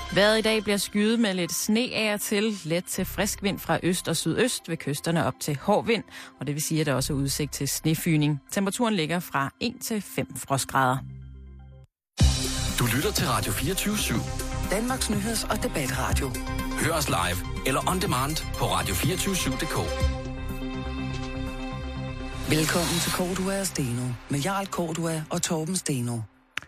Vejret i dag bliver skyet med lidt sne af og til, let til frisk vind fra øst og sydøst ved kysterne op til hård vind, og det vil sige, at der også er udsigt til snefyning. Temperaturen ligger fra 1 til 5 frostgrader. Du lytter til Radio 24/7. Danmarks nyheds- og debatradio. Hør os live eller on demand på radio247.dk. Velkommen til Cordua og Steno med Jarl Cordua og Torben Steno.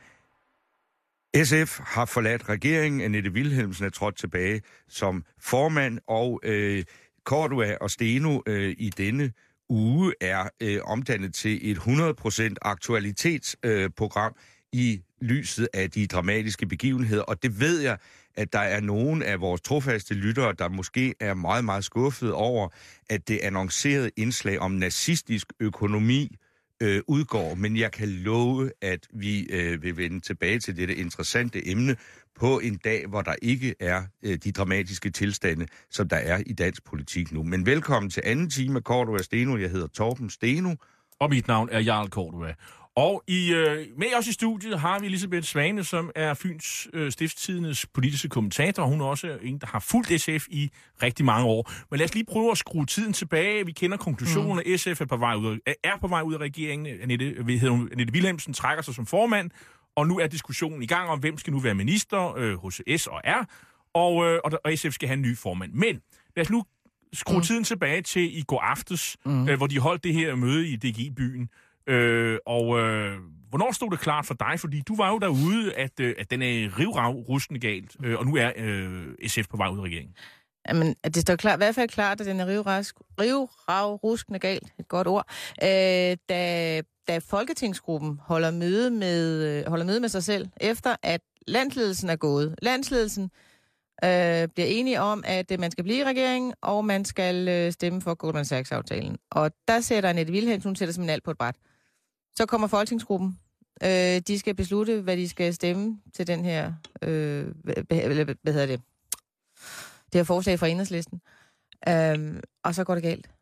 SF har forladt regeringen. Annette Wilhelmsen er trådt tilbage som formand, og Cordua og Steno i denne uge er omdannet til et 100% aktualitetsprogram i lyset af de dramatiske begivenheder. Og det ved jeg, at der er nogen af vores trofaste lyttere, der måske er meget, meget skuffet over, at det annoncerede indslag om nazistisk økonomi udgår, men jeg kan love, at vi vil vende tilbage til dette interessante emne på en dag, hvor der ikke er de dramatiske tilstande, som der er i dansk politik nu. Men velkommen til anden time af Cordua og Steno. Jeg hedder Torben Steno. Og mit navn er Jarl Cordua. Og med os i studiet har vi Elisabeth Svane, som er Fyns Stiftstidendes politiske kommentator. Hun er også en, der har fulgt SF i rigtig mange år. Men lad os lige prøve at skrue tiden tilbage. Vi kender konklusionen, SF er på vej ud af regeringen. Annette Wilhelmsen trækker sig som formand, og nu er diskussionen i gang om, hvem skal nu være minister hos S og R, og SF skal have en ny formand. Men lad os nu skrue tiden tilbage til i går aftes, hvor de holdt det her møde i DGI-byen. Hvornår stod det klart for dig? Fordi du var jo derude, at den er rivrav-rustende galt, og nu er SF på vej ud af regeringen. Jamen, det står klart, i hvert fald klart, at den er rivrav-rustende galt, et godt ord, da Folketingsgruppen holder møde med sig selv, efter at landsledelsen er gået. Landsledelsen bliver enige om, at man skal blive i regeringen, og man skal stemme for Goldman Sachs-aftalen. Og der sætter Annette Wilhelmsen, hun sætter simpelthen alt på et bræt. Så kommer Folketingsgruppen. De skal beslutte, hvad de skal stemme til den her, hvad hedder det? Det her forslag fra Enhedslisten. Og så går det galt.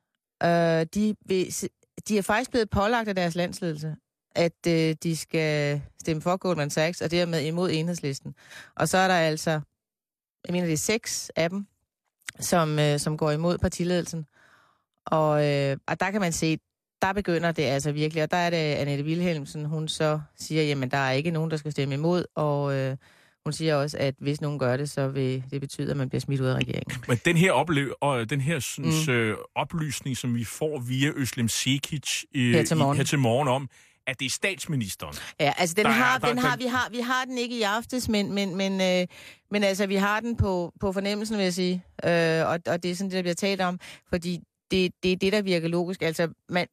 De er faktisk blevet pålagt af deres landsledelse, at de skal stemme for Goldman Sachs, og dermed imod Enhedslisten. Og så er der altså, jeg mener det er 6 af dem, som går imod partiledelsen. Og der kan man se, der begynder det altså virkelig, og der er det Annette Wilhelmsen, hun så siger, jamen der er ikke nogen, der skal stemme imod, og hun siger også, at hvis nogen gør det, så vil det betyde, at man bliver smidt ud af regeringen. Men den her oplysning, som vi får via Özlem Cekic her til morgen om, at det er statsministeren. Ja, altså vi har den ikke i aftes, men altså vi har den på fornemmelsen, vil jeg sige, og det er sådan det, der bliver talt om, fordi det er det, der virker logisk. Altså,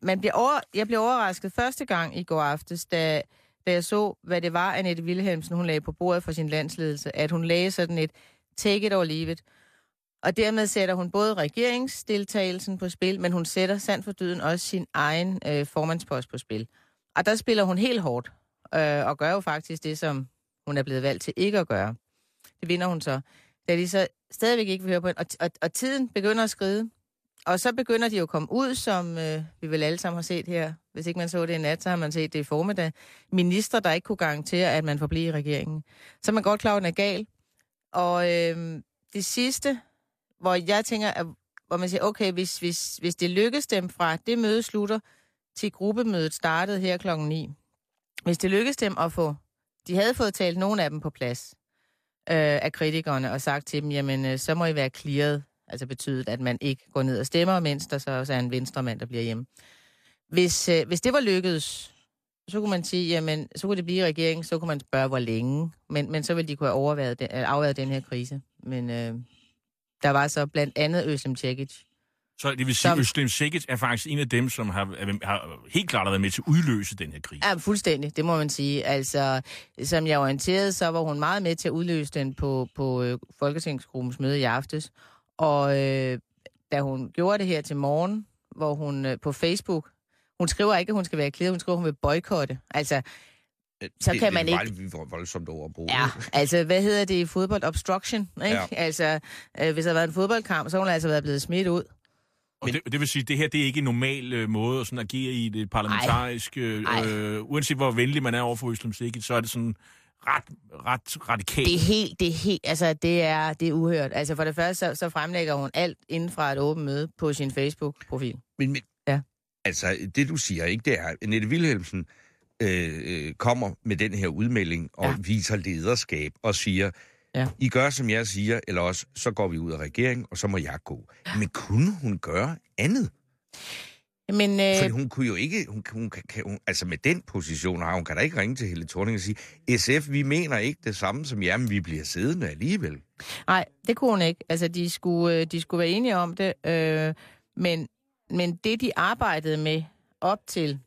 jeg blev overrasket første gang i går aftes, da jeg så, hvad det var, Annette Wilhelmsen, hun lagde på bordet for sin landsledelse, at hun lagde sådan et take it or leave it. Og dermed sætter hun både regeringsdeltagelsen på spil, men hun sætter sandt for dyden også sin egen formandspost på spil. Og der spiller hun helt hårdt, og gør jo faktisk det, som hun er blevet valgt til ikke at gøre. Det vinder hun så. Da de så stadigvæk ikke vil høre på hende, og tiden begynder at skride. Og så begynder de jo at komme ud, som vi vel alle sammen har set her. Hvis ikke man så det i nat, så har man set det i formiddag. Minister, der ikke kunne garantere, at man får blive i regeringen. Så er man godt klar over, at den er gal. Og det sidste, hvor jeg tænker, hvor man siger, okay, hvis det lykkes dem fra det møde slutter, til gruppemødet startede her 9:00. Hvis det lykkes dem at få, de havde fået talt nogle af dem på plads af kritikerne og sagt til dem, jamen så må I være clearet. Altså betydet, at man ikke går ned og stemmer, mens der så også er en venstremand, der bliver hjemme. Hvis det var lykkedes, så kunne man sige, jamen, så kunne det blive i regeringen, så kunne man spørge, hvor længe. Men så ville de kunne have afværet den her krise. Men der var så blandt andet Özlem Cekic. Så det vil sige, at Özlem Cekic er faktisk en af dem, som har helt klart været med til at udløse den her krise. Ja, fuldstændig, det må man sige. Altså, som jeg orienterede, så var hun meget med til at udløse den på Folketingsgruppens møde i aftes. Og da hun gjorde det her til morgen, hvor hun på Facebook, hun skriver ikke, at hun skal være klædet, hun skriver, at hun vil boykotte. Altså, så kan man ikke... Det er voldsomt ord at bruge. Ja, altså, hvad hedder det i fodbold? Obstruction, ikke? Ja. Altså, hvis der har været en fodboldkamp, så har hun altså været blevet smidt ud. Og det vil sige, at det her det er ikke en normal måde at sådan agere i det parlamentariske. Uanset hvor venlig man er over for Özlem Cekic, så er det sådan ret radikalt. Det er uhørt. Altså for det første, så fremlægger hun alt inden fra et åbent møde på sin Facebook-profil. Men ja. Altså, det du siger, ikke, det er, Annette Wilhelmsen kommer med den her udmelding og viser lederskab og siger, I gør, som jeg siger, eller også, så går vi ud af regeringen, og så må jeg gå. Men kunne hun gøre andet? Men, fordi hun kunne jo ikke, altså med den position, hun kan da ikke ringe til Helle Thorning og sige, SF, vi mener ikke det samme som jer, men vi bliver siddende alligevel. Nej, det kunne hun ikke. Altså, de skulle være enige om det, men det, de arbejdede med op til,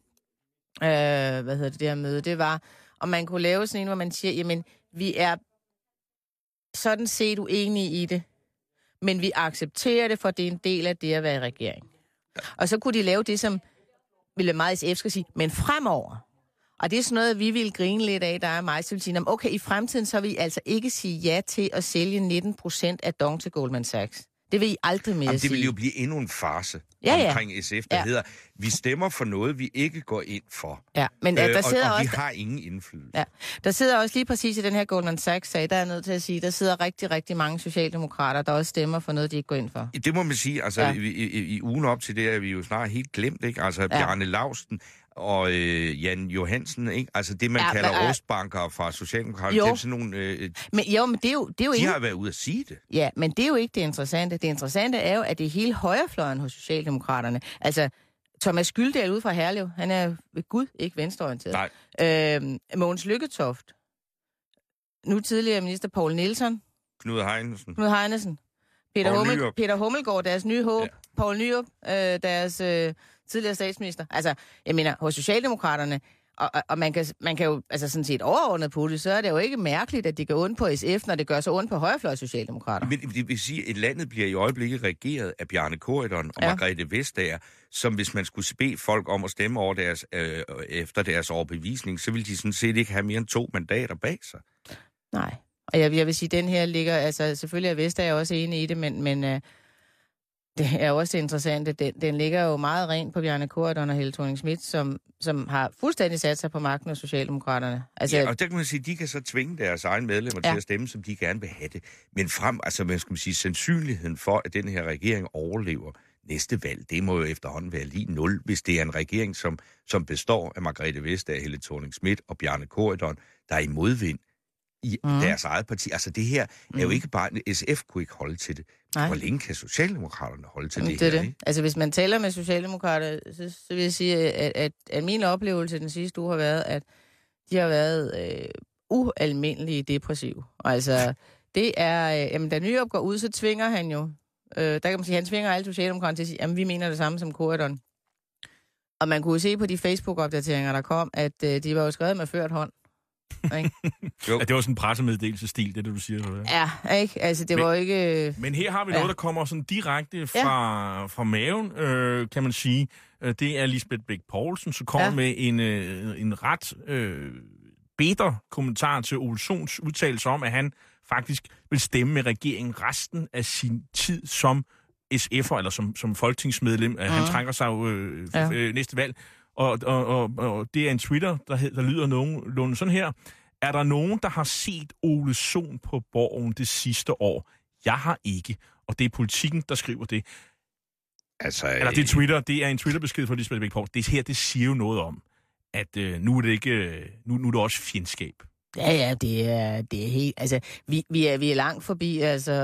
det her møde, det var, om man kunne lave sådan en, hvor man siger, jamen, vi er sådan set uenige i det, men vi accepterer det, for det er en del af det at være i regering. Og så kunne de lave det, som ville meget SF skal sige, men fremover. Og det er sådan noget, vi ville grine lidt af, der er mig, så vil sige, okay, i fremtiden, så vil I altså ikke sige ja til at sælge 19% af DONG til Goldman Sachs. Det vil I aldrig mere sige. Det vil jo blive endnu en farce omkring SF, der hedder, vi stemmer for noget, vi ikke går ind for. Ja, men der sidder og også, vi har ingen indflydelse. Ja, der sidder også lige præcis i den her Goldman Sachs-sag, der er nødt til at sige, der sidder rigtig, rigtig mange socialdemokrater, der også stemmer for noget, de ikke går ind for. Det må man sige, altså i ugen op til det er vi jo snart helt glemt, ikke? Altså Bjarne Laustsen og Jan Johansen, ikke? Altså det, man kalder rustbanker fra Socialdemokraterne. Det er sådan nogle... men det er jo de har været ude at sige det. Ja, men det er jo ikke det interessante. Det interessante er jo, at det er hele højrefløjen hos Socialdemokraterne. Altså, Thomas Skyldal ude fra Herlev, han er ved Gud ikke venstreorienteret. Nej. Mogens Lykketoft. Nu tidligere minister Poul Nielsen. Knud Heinesen. Peter Hummelgaard, deres nye håb. Ja. Poul Nyrup, deres tidligere statsminister. Altså, jeg mener, hos Socialdemokraterne, og man kan jo altså sådan set overordnet på det, så er det jo ikke mærkeligt, at de går ondt på SF, når det gør så ondt på højrefløjs socialdemokrater. Men det vil sige, at landet bliver i øjeblikket regeret af Bjarne Corydon og Margrethe Vestager, som hvis man skulle bede folk om at stemme over deres, efter deres overbevisning, så ville de sådan set ikke have mere end 2 mandater bag sig. Nej, og jeg vil sige, at den her ligger, altså selvfølgelig er Vestager også enig i det, men det er også interessant, at den ligger jo meget rent på Bjarne Corydon og Helle Thorning-Schmidt, som har fuldstændig sat sig på magten af Socialdemokraterne. Altså, ja, og der kan man sige, at de kan så tvinge deres egne medlemmer til at stemme, som de gerne vil have det. Men man skal sige, sandsynligheden for, at den her regering overlever næste valg, det må jo efterhånden være lige 0, hvis det er en regering, som består af Margrethe Vestager, Helle Thorning-Schmidt og Bjarne Corydon, der er i modvind i deres eget parti. Altså det her er jo ikke bare, SF kunne ikke holde til det. Nej. Hvor længe kan Socialdemokraterne holde til det her? Ikke? Altså hvis man taler med Socialdemokrater, så vil jeg sige, at min oplevelse den sidste uge har været, at de har været ualmindelige depressive. Altså det er, da Nyrup går ud, så tvinger han jo, der kan man sige, han tvinger alle Socialdemokraterne til at sige, jamen vi mener det samme som Corydon. Og man kunne se på de Facebook-opdateringer, der kom, at de var jo skrevet med ført hånd. Ja, det var sådan en pressemeddelelsesstil, det du siger. Så, ja, ikke? Altså, det var ikke... Men her har vi noget, der kommer sådan direkte fra maven, kan man sige. Det er Lisbeth Bech Poulsen, som kommer med en ret bitter kommentar til Ole Sohns udtalelse om, at han faktisk vil stemme med regeringen resten af sin tid som SF'er, eller som folketingsmedlem. Han trækker sig næste valg. Og det er en Twitter, der lyder nogenlunde sådan her. Er der nogen, der har set Ole Sohn på Borgen det sidste år? Jeg har ikke. Og det er Politikken, der skriver det. Altså, eller det er Twitter. Det er en Twitter-besked fra Lisbeth Bech Poulsen. Det her, det siger jo noget om, at nu er det ikke, nu er det også fjendskab. Ja, det er helt... Altså, vi er langt forbi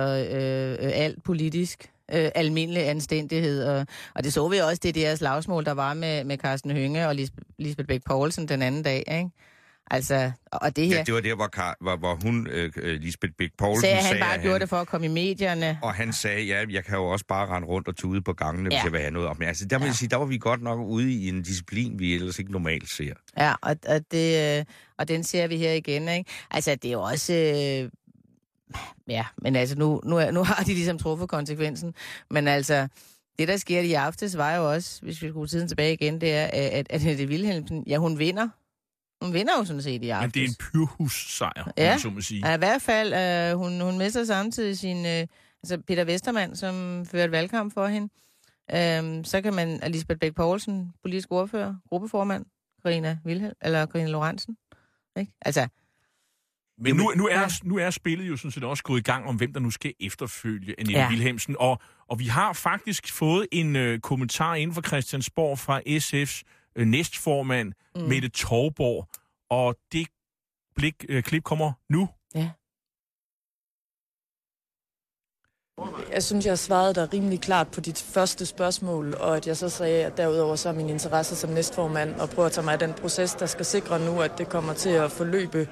alt politisk. Almindelig anstændighed, og det så vi også, det der slagsmål, der var med Carsten Hønge og Lisbeth Bech Poulsen den anden dag, ikke? Altså, og det her... Ja, det var der, hvor hun, Lisbeth Bech Poulsen, sagde, han bare gjorde det for at komme i medierne. Og han sagde, ja, jeg kan jo også bare rende rundt og tude på gangene, hvis jeg vil have noget op. Men altså, der vil jeg sige, der var vi godt nok ude i en disciplin, vi ellers ikke normalt ser. Ja, og den ser vi her igen, ikke? Altså, det er jo også... Ja, men altså, nu har de ligesom truffet konsekvensen. Men altså, det der sker i aftes var jo også, hvis vi skulle tiden tilbage igen, det er, at Annette Wilhelmsen, ja, hun vinder. Hun vinder jo sådan set i aftes. Men det er en pyrhussejr, så må sige. Ja, i hvert fald, hun mister samtidig sin, altså Peter Westermann, som førte valgkamp for hende. Så kan man, Lisbeth Bech Poulsen, politisk ordfører, gruppeformand, Karina Lorentzen, ikke? Altså, Men nu er spillet jo sådan set også gået i gang om, hvem der nu skal efterfølge Annette Wilhelmsen. Og vi har faktisk fået en kommentar inden for Christiansborg fra SF's næstformand, Mette Thorborg. Og det klip kommer nu. Ja. Jeg synes, jeg svarede dig rimelig klart på dit første spørgsmål, og at jeg så sagde, at derudover så er min interesse som næstformand og prøve at tage mig af den proces, der skal sikre nu, at det kommer til at forløbe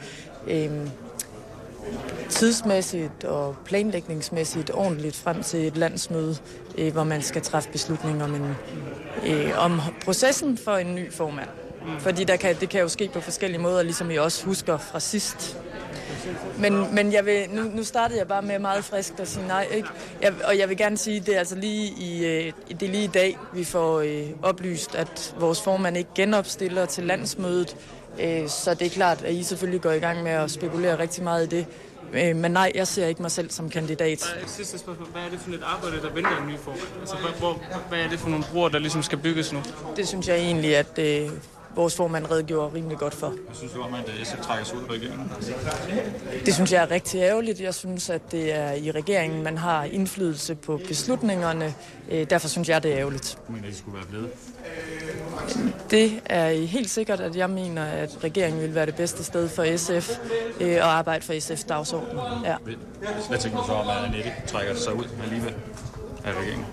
tidsmæssigt og planlægningsmæssigt ordentligt frem til et landsmøde, hvor man skal træffe beslutninger om processen for en ny formand. Fordi det kan jo ske på forskellige måder, ligesom I også husker fra sidst. Men nu startede jeg bare med meget frisk at sige nej, ikke? Og jeg vil gerne sige, at det er altså lige i dag, vi får oplyst, at vores formand ikke genopstiller til landsmødet. Så det er klart, at I selvfølgelig går i gang med at spekulere rigtig meget i det. Men nej, jeg ser ikke mig selv som kandidat. Et sidste spørgsmål. Hvad er det for et arbejde, der venter en ny formand? Altså, hvad er det for nogle broer, der ligesom skal bygges nu? Det synes jeg egentlig, at vores formand redegjorde rimelig godt for. Jeg synes du om, at SF trækker sig ud af regeringen? Det synes jeg er rigtig ærgerligt. Jeg synes, at det er i regeringen, man har indflydelse på beslutningerne. Derfor synes jeg, det er ærgerligt. Du mener, at I skulle være blevet? Det er helt sikkert, at jeg mener, at regeringen vil være det bedste sted for SF og arbejde for SF's dagsorden. Ja. Hvad tænker du så om, at Annette trækker sig ud alligevel af regeringen?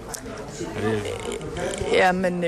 Ja, men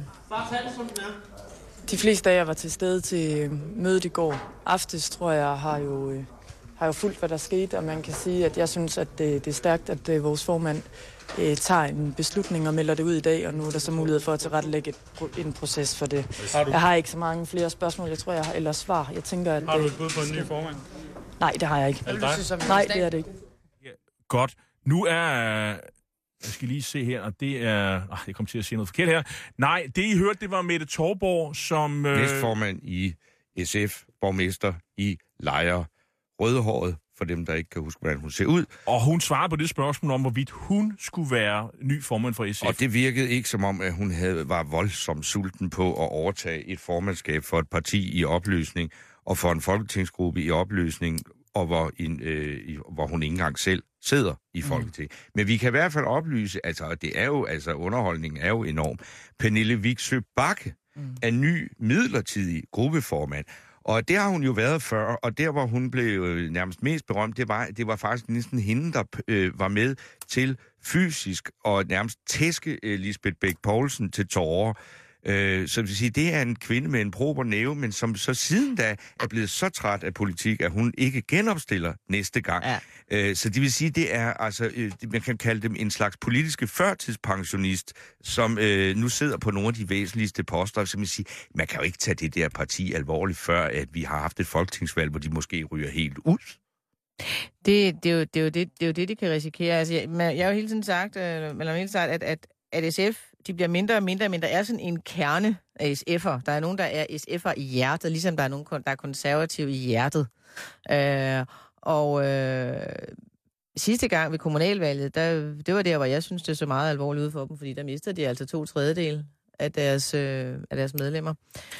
de fleste af jer var til stede til mødet i går aftes, tror jeg, har jo fulgt, hvad der skete, og man kan sige, at jeg synes, at det er stærkt, at vores formand tager en beslutning og melder det ud i dag, og nu er der så mulighed for at tilrettelægge en proces for det. Jeg har ikke så mange flere spørgsmål, jeg tror, eller svar. Jeg tænker, at har du et bud på en ny formand? Nej, det har jeg ikke. Nej, det er det ikke. Ja, godt. Nu er... Jeg skal lige se her, og det er... jeg kom til at sige noget forkert her. Nej, det I hørte, det var Mette Thorborg, som... Næstformand i SF, borgmester i Lejre, rødhåret, for dem, der ikke kan huske, hvordan hun ser ud. Og hun svarede på det spørgsmål om, hvorvidt hun skulle være ny formand for SF. Og det virkede ikke som om, at hun var voldsomt sulten på at overtage et formandskab for et parti i opløsning, og for en folketingsgruppe i opløsning, og hvor hun ikke engang selv sidder i Folketinget. Men vi kan i hvert fald oplyse, altså det er jo, altså underholdningen er jo enorm. Pernille Vigsø Bagge er ny midlertidig gruppeformand. Og det har hun jo været før, og der, hvor hun blev nærmest mest berømt, det var faktisk næsten hende, der var med til fysisk og nærmest tæske Lisbeth Bech Poulsen til tårer. Så vil sige, det er en kvinde med en prober næve, men som så siden da er blevet så træt af politik, at hun ikke genopstiller næste gang. Ja. Så det vil sige, det er altså, man kan kalde dem en slags politiske førtidspensionist, som nu sidder på nogle af de væsentligste poster. Så man siger, man kan jo ikke tage det der parti alvorligt, før at vi har haft et folketingsvalg, hvor de måske ryger helt ud. Det er jo det, de kan risikere. Altså, jeg har jo hele tiden sagt, at SF, de bliver mindre og mindre, men der er sådan en kerne af SF'er. Der er nogen, der er SF'er i hjertet, ligesom der er nogen, der er konservative i hjertet. Sidste gang ved kommunalvalget, det var der, hvor jeg synes, det så meget alvorligt ud for dem, fordi der mistede de altså 2/3 af deres medlemmer.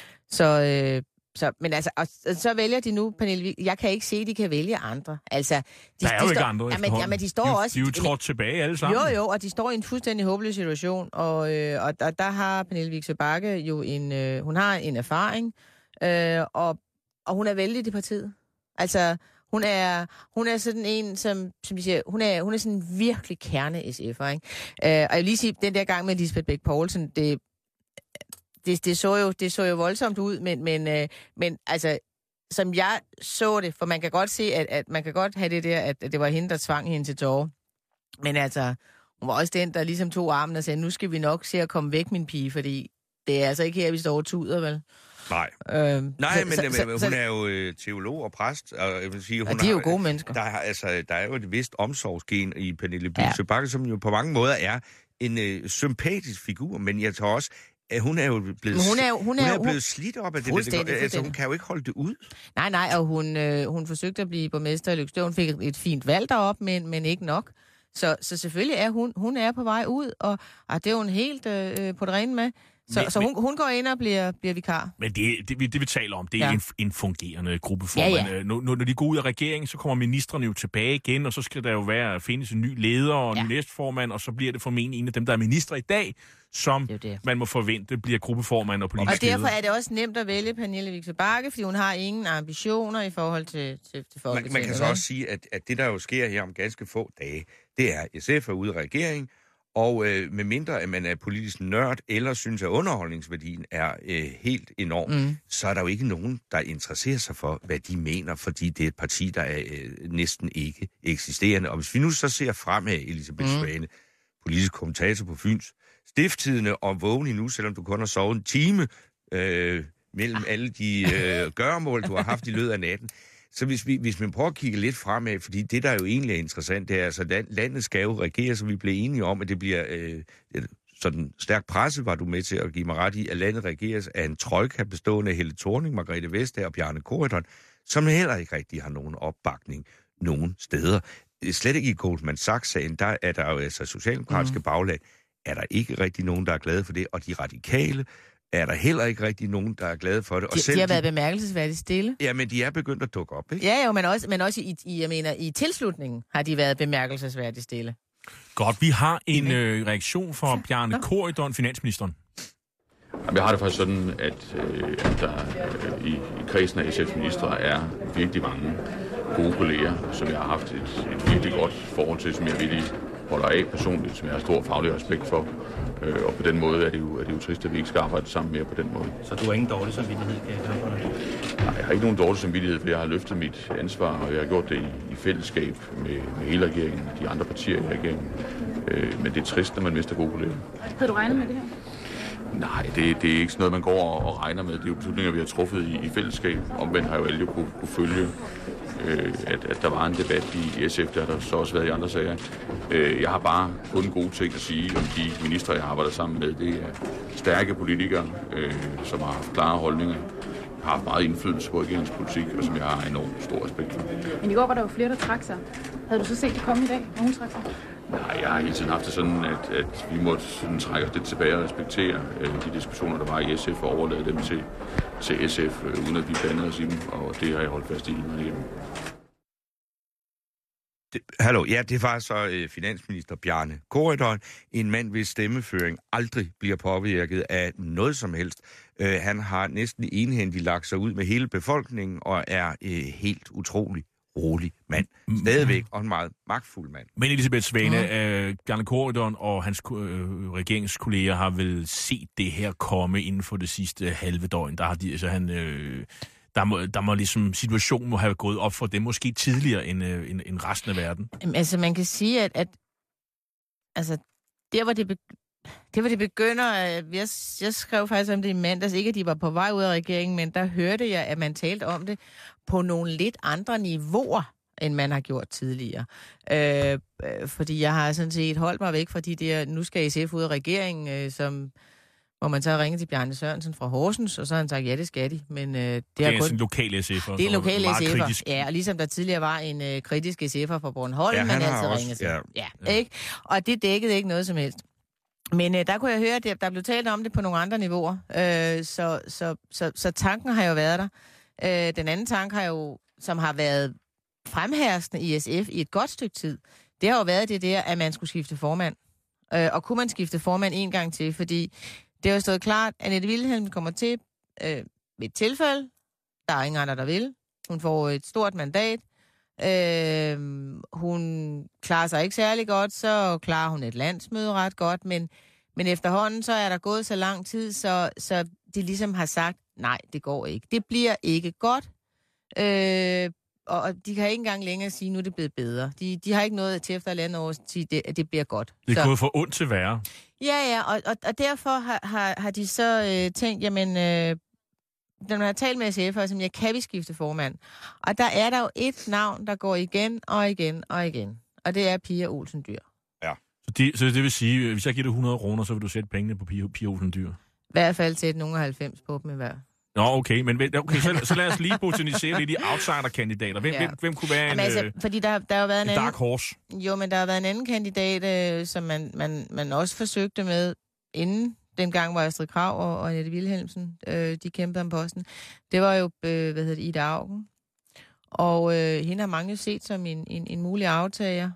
Men altså, så vælger de nu, Pernille. Jeg kan ikke se, at de kan vælge andre. Altså, der er jo ikke andre efterhånden. Jamen, de står også... De er jo trådt tilbage alle sammen. Jo, og de står i en fuldstændig håbløs situation, og der har Pernille Vigsø Bagge jo hun har en erfaring, og hun er vældig i partiet. Altså, hun er sådan en, som de siger, hun er sådan en virkelig kerne SF'er, ikke? Og jeg vil lige sige, den der gang med Lisbeth Bech Poulsen, det så jo voldsomt ud, men altså, som jeg så det, for man kan godt se, at man kan godt have det der, at det var hende, der tvang hende til tårer. Men altså, hun var også den, der ligesom tog armen og sagde, nu skal vi nok se at komme væk, min pige, fordi det er altså ikke her, vi står og tuder, vel? Nej. Hun er jo teolog og præst, og jeg vil sige, hun de er jo gode mennesker. Der er jo et vist omsorgsgen i Pernille Vigsø Bagge, som jo på mange måder er en sympatisk figur, men jeg tror også, hun er jo blevet, hun er blevet slidt op af det. Altså, hun kan jo ikke holde det ud. Nej, og hun forsøgte at blive borgmester i Løgstør. Hun fik et fint valg derop, men ikke nok. Så selvfølgelig er hun er på vej ud, og det er hun helt på det rene med. Så hun går ind og bliver vikar. Men det vi taler om, det er en fungerende gruppeformand. Ja. Når de går ud af regeringen, så kommer ministrene jo tilbage igen, og så skal der jo findes en ny leder og en næstformand, og så bliver det formentlig en af dem, der er minister i dag, som man må forvente bliver gruppeformand og politisk leder. Og derfor er det også nemt at vælge Pernille Vigsø-Bagge, fordi hun har ingen ambitioner i forhold til Folketinget. Man kan så også sige, at det, der jo sker her om ganske få dage, det er, at SF er ude af regeringen, og med mindre at man er politisk nørd, eller synes, at underholdningsværdien er helt enorm, så er der jo ikke nogen, der interesserer sig for, hvad de mener, fordi det er et parti, der er næsten ikke eksisterende. Og hvis vi nu så ser fremad, Elisabeth Svane, politisk kommentator på Fyns Stiftstidende, og vågen nu, selvom du kun har sovet en time mellem alle de gøremål, du har haft i løbet af natten. Så hvis man prøver at kigge lidt fremad, fordi det, der jo egentlig er interessant, det er, altså landet skal jo regere, så vi bliver enige om, at det bliver sådan stærkt presset, var du med til at give mig ret i, at landet regeres af en trojka bestående af Helle Thorning, Margrethe Vestager og Bjarne Corydon, som heller ikke rigtig har nogen opbakning nogen steder. Slet ikke i Goldman Sachs-sagen, der er der jo altså socialdemokratiske bagland, er der ikke rigtig nogen, der er glade for det, og de radikale er der heller ikke rigtig nogen, der er glade for det. Og de har været bemærkelsesværdigt stille. Ja, men de er begyndt at dukke op, ikke? Ja, jo, men også i tilslutningen har de været bemærkelsesværdigt stille. Godt, vi har en reaktion fra Bjarne Corydon, finansministeren. Jeg har det faktisk sådan, at der i kredsen af SF-ministre er virkelig mange gode kolleger, som jeg har haft et virkelig godt forhold til, som jeg virkelig holder af personligt, som jeg har stor faglig respekt for. Og på den måde er det jo trist, at vi ikke skal arbejde sammen mere på den måde. Så du har ingen dårlig samvittighed, kan jeg gøre for dig? Nej, jeg har ikke nogen dårlig samvittighed, for jeg har løftet mit ansvar, og jeg har gjort det i fællesskab med hele regeringen, de andre partier i regeringen. Men det er trist, når man mister gode kolleger. Havde du regnet med det her? Nej, det er ikke sådan noget, man går og regner med. Det er jo beslutninger, vi har truffet i fællesskab. Omvendt har jo alle kunne følge, at der var en debat i SF, der har der så også været i andre sager. Jeg har bare kun gode ting at sige om de ministre, jeg arbejder sammen med. Det er stærke politikere, som har haft klare holdninger, har haft meget indflydelse på regeringspolitik, og som jeg har enormt stor respekt for. Men i går var der jo flere, der trak sig. Havde du så set det komme i dag, når hun trak sig? Nej, jeg har hele tiden haft det sådan, at vi måtte sådan trække os lidt tilbage og respektere de diskussioner, der var i SF, og overlade dem til SF, uden at vi blandede os i dem, og det har jeg holdt fast i mig igennem. Hallo, ja, det var så finansminister Bjarne Corydon, en mand, hvis stemmeføring aldrig bliver påvirket af noget som helst. Han har næsten enhændigt lagt sig ud med hele befolkningen, og er helt utrolig rolig mand. Stadigvæk, og en meget magtfuld mand. Men Elisabeth Svane, Bjarne Corydon og hans regeringskolleger har vel set det her komme inden for det sidste halve døgn. Der har de, altså der må ligesom situationen må have gået op for dem måske tidligere end resten af verden. Altså man kan sige, at altså der hvor det begynder, jeg skrev faktisk om det i mandags, ikke at de var på vej ud af regeringen, men der hørte jeg, at man talte om det på nogle lidt andre niveauer, end man har gjort tidligere. Fordi jeg har sådan set holdt mig væk fra de der, nu skal SF ud af regeringen, hvor man så har ringet til Bjarne Sørensen fra Horsens, og så har han sagt, ja, det skal de. Men det er kun sådan lokale SF'er. Det er lokale SF'er, ja, og ligesom der tidligere var en kritisk SF'er fra Bornholm, man altid ringede til. Ja, ikke? Og det dækkede ikke noget som helst. Men der kunne jeg høre, at der blev talt om det på nogle andre niveauer. Så tanken har jo været der. Den anden tanke har jo, som har været fremherskende i SF i et godt stykke tid, det har jo været det der, at man skulle skifte formand. Og kunne man skifte formand en gang til, fordi det har jo stået klart, at Annette Wilhelm kommer til ved et tilfælde. Der er ingen andre, der vil. Hun får et stort mandat. Hun klarer sig ikke særlig godt, så klarer hun et landsmøde ret godt, men efterhånden så er der gået så lang tid, så de ligesom har sagt, nej, det går ikke. Det bliver ikke godt, og de kan ikke engang længere sige, nu er det blevet bedre. De har ikke noget til efter et andet år at sige, at det bliver godt. Det er gået for ondt til værre. Ja, og derfor har de så tænkt, jamen, når man har talt med SF'er, som kan vi skifte formand. Og der er der jo et navn, der går igen og igen og igen. Og det er Pia Olsen Dyhr. Ja. Så det vil sige, hvis jeg giver dig 100 kroner, så vil du sætte pengene på Pia Olsen Dyhr? I hvert fald sætte nogle 90 på dem i hver. Nå, okay, men så lad os lige botanisere lidt i outsider-kandidater. Hvem kunne være fordi der har været en dark horse? Jo, men der har været en anden kandidat, som man også forsøgte med inden dengang var Astrid Krag og Annette Wilhelmsen, de kæmpede om posten, det var jo, Ida Auken. Og hende har mange set som en mulig aftager.